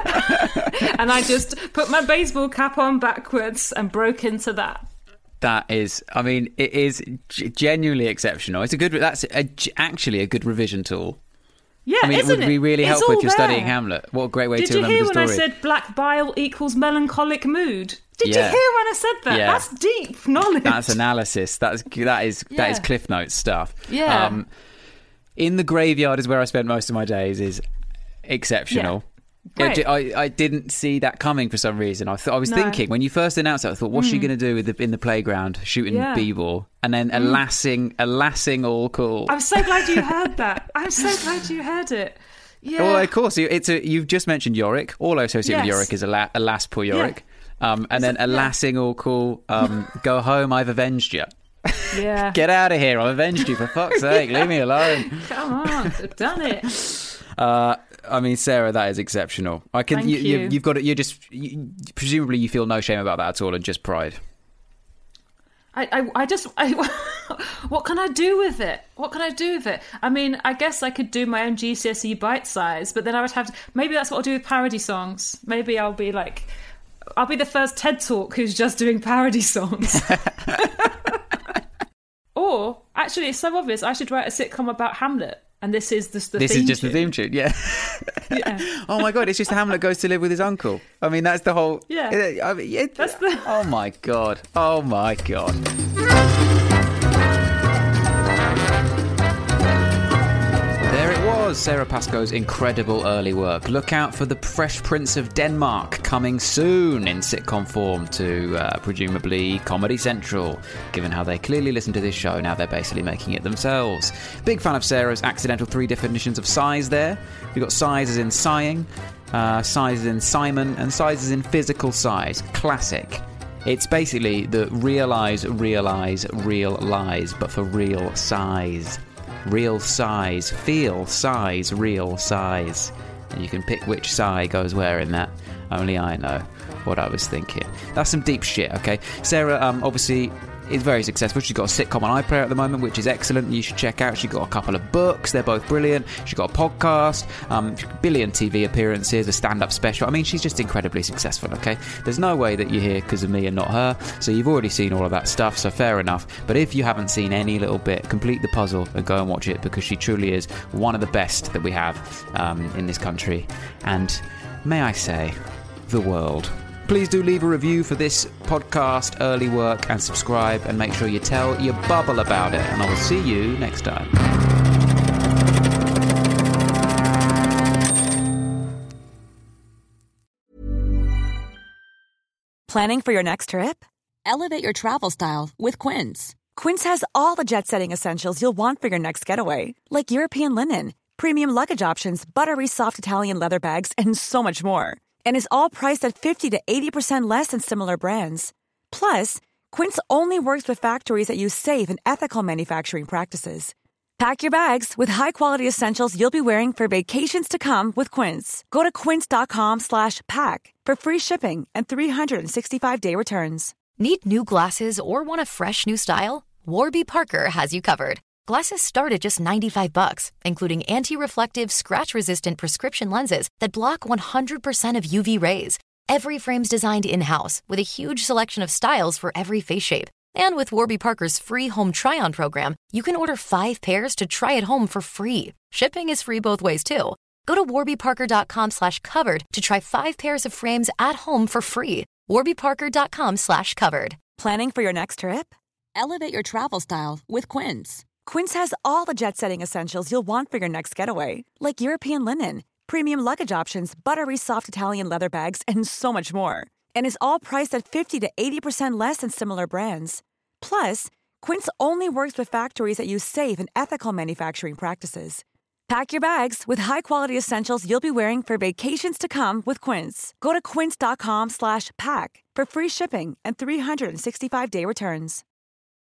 [SPEAKER 5] And I just put my baseball cap on backwards and broke into that.
[SPEAKER 4] That is, I mean, it is g- genuinely exceptional. It's a good, that's a, actually a good revision tool.
[SPEAKER 5] Yeah,
[SPEAKER 4] I mean,
[SPEAKER 5] isn't
[SPEAKER 4] it would
[SPEAKER 5] it?
[SPEAKER 4] be really
[SPEAKER 5] It's
[SPEAKER 4] helpful if you're
[SPEAKER 5] all
[SPEAKER 4] studying
[SPEAKER 5] there.
[SPEAKER 4] Hamlet. What a great way
[SPEAKER 5] Did
[SPEAKER 4] to
[SPEAKER 5] you
[SPEAKER 4] remember
[SPEAKER 5] hear
[SPEAKER 4] the
[SPEAKER 5] when
[SPEAKER 4] story.
[SPEAKER 5] I said black bile equals melancholic mood? Did
[SPEAKER 4] Yeah.
[SPEAKER 5] you hear when I said that?
[SPEAKER 4] Yeah.
[SPEAKER 5] That's deep knowledge.
[SPEAKER 4] That's analysis. That's that is
[SPEAKER 5] Yeah.
[SPEAKER 4] that is Cliff Notes stuff.
[SPEAKER 5] Yeah.
[SPEAKER 4] Um, in the graveyard is where I spent most of my days. Is exceptional.
[SPEAKER 5] Yeah.
[SPEAKER 4] Yeah,
[SPEAKER 5] Great.
[SPEAKER 4] I, I didn't see that coming for some reason. I thought I was
[SPEAKER 5] No.
[SPEAKER 4] thinking when you first announced it, I thought, what's she going to do with the, in the playground shooting
[SPEAKER 5] Yeah.
[SPEAKER 4] b-ball, and then a lassing, a lassing all cool.
[SPEAKER 5] I'm so glad you heard that. I'm so glad you heard it. Yeah.
[SPEAKER 4] Well, of course, it's a. You've just mentioned Yorick. All I associate with
[SPEAKER 5] Yes.
[SPEAKER 4] Yorick is a, la, a lass, poor Yorick. Um, and then a
[SPEAKER 5] yeah.
[SPEAKER 4] lassing all cool. Um, go home, I've avenged you.
[SPEAKER 5] Yeah.
[SPEAKER 4] Get out of here, I've avenged you. For fuck's sake, leave me alone.
[SPEAKER 5] Come on, I've done it.
[SPEAKER 4] Uh, I mean, Sarah, that is exceptional. I can.
[SPEAKER 5] Thank
[SPEAKER 4] you,
[SPEAKER 5] you.
[SPEAKER 4] You've got it. You just you, presumably you feel no shame about that at all, and just pride.
[SPEAKER 5] I, I, I just, I, what can I do with it? What can I do with it? I mean, I guess I could do my own G C S E bite size, but then I would have to, maybe that's what I'll do with parody songs. Maybe I'll be like, I'll be the first TED Talk who's just doing parody songs. Or, actually, it's so obvious, I should write a sitcom about Hamlet. And this is the, the
[SPEAKER 4] This
[SPEAKER 5] theme
[SPEAKER 4] is just
[SPEAKER 5] tune.
[SPEAKER 4] the theme tune, yeah.
[SPEAKER 5] Yeah.
[SPEAKER 4] Oh my God, it's just Hamlet goes to live with his uncle. I mean, that's the whole.
[SPEAKER 5] Yeah.
[SPEAKER 4] I mean, it,
[SPEAKER 5] That's the-
[SPEAKER 4] Oh my God. Oh my God. There it was, Sarah Pascoe's incredible early work. Look out for The Fresh Prince of Denmark coming soon in sitcom form to uh, presumably Comedy Central. Given how they clearly listen to this show, now they're basically making it themselves. Big fan of Sarah's accidental three definitions of size there. We've got size as in sighing, uh, size as in Simon, and size as in physical size. Classic. It's basically the realise, realise, real lies, but for real size. Real size, feel size, real size. And you can pick which sigh goes where in that. Only I know what I was thinking. That's some deep shit, okay? Sarah, um, obviously, is very successful. She's got a sitcom on iPlayer at the moment, which is excellent. You should check out. She's got a couple of books. They're both brilliant. She's got a podcast, um, billion T V appearances, a stand-up special. I mean, she's just incredibly successful, okay? There's no way that you're here because of me and not her. So you've already seen all of that stuff, so fair enough. But if you haven't seen any little bit, complete the puzzle and go and watch it, because she truly is one of the best that we have um, in this country. And may I say, the world. Please do leave a review for this podcast, Early Work, and subscribe, and make sure you tell your bubble about it. And I will see you next time.
[SPEAKER 6] Planning for your next trip? Elevate your travel style with Quince. Quince has all the jet-setting essentials you'll want for your next getaway, like European linen, premium luggage options, buttery soft Italian leather bags, and so much more. And is all priced at fifty to eighty percent less than similar brands. Plus, Quince only works with factories that use safe and ethical manufacturing practices. Pack your bags with high-quality essentials you'll be wearing for vacations to come with Quince. Go to quince.com slash pack for free shipping and three sixty-five day returns.
[SPEAKER 7] Need new glasses or want a fresh new style? Warby Parker has you covered. Glasses start at just ninety-five bucks, including anti-reflective, scratch-resistant prescription lenses that block one hundred percent of U V rays. Every frame's designed in-house with a huge selection of styles for every face shape. And with Warby Parker's free home try-on program, you can order five pairs to try at home for free. Shipping is free both ways, too. Go to warbyparker.com slash covered to try five pairs of frames at home for free. warbyparker.com slash covered.
[SPEAKER 6] Planning for your next trip? Elevate your travel style with Quince. Quince has all the jet-setting essentials you'll want for your next getaway, like European linen, premium luggage options, buttery soft Italian leather bags, and so much more. And is all priced at fifty to eighty percent less than similar brands. Plus, Quince only works with factories that use safe and ethical manufacturing practices. Pack your bags with high-quality essentials you'll be wearing for vacations to come with Quince. Go to quince.com slash pack for free shipping and three sixty-five day returns.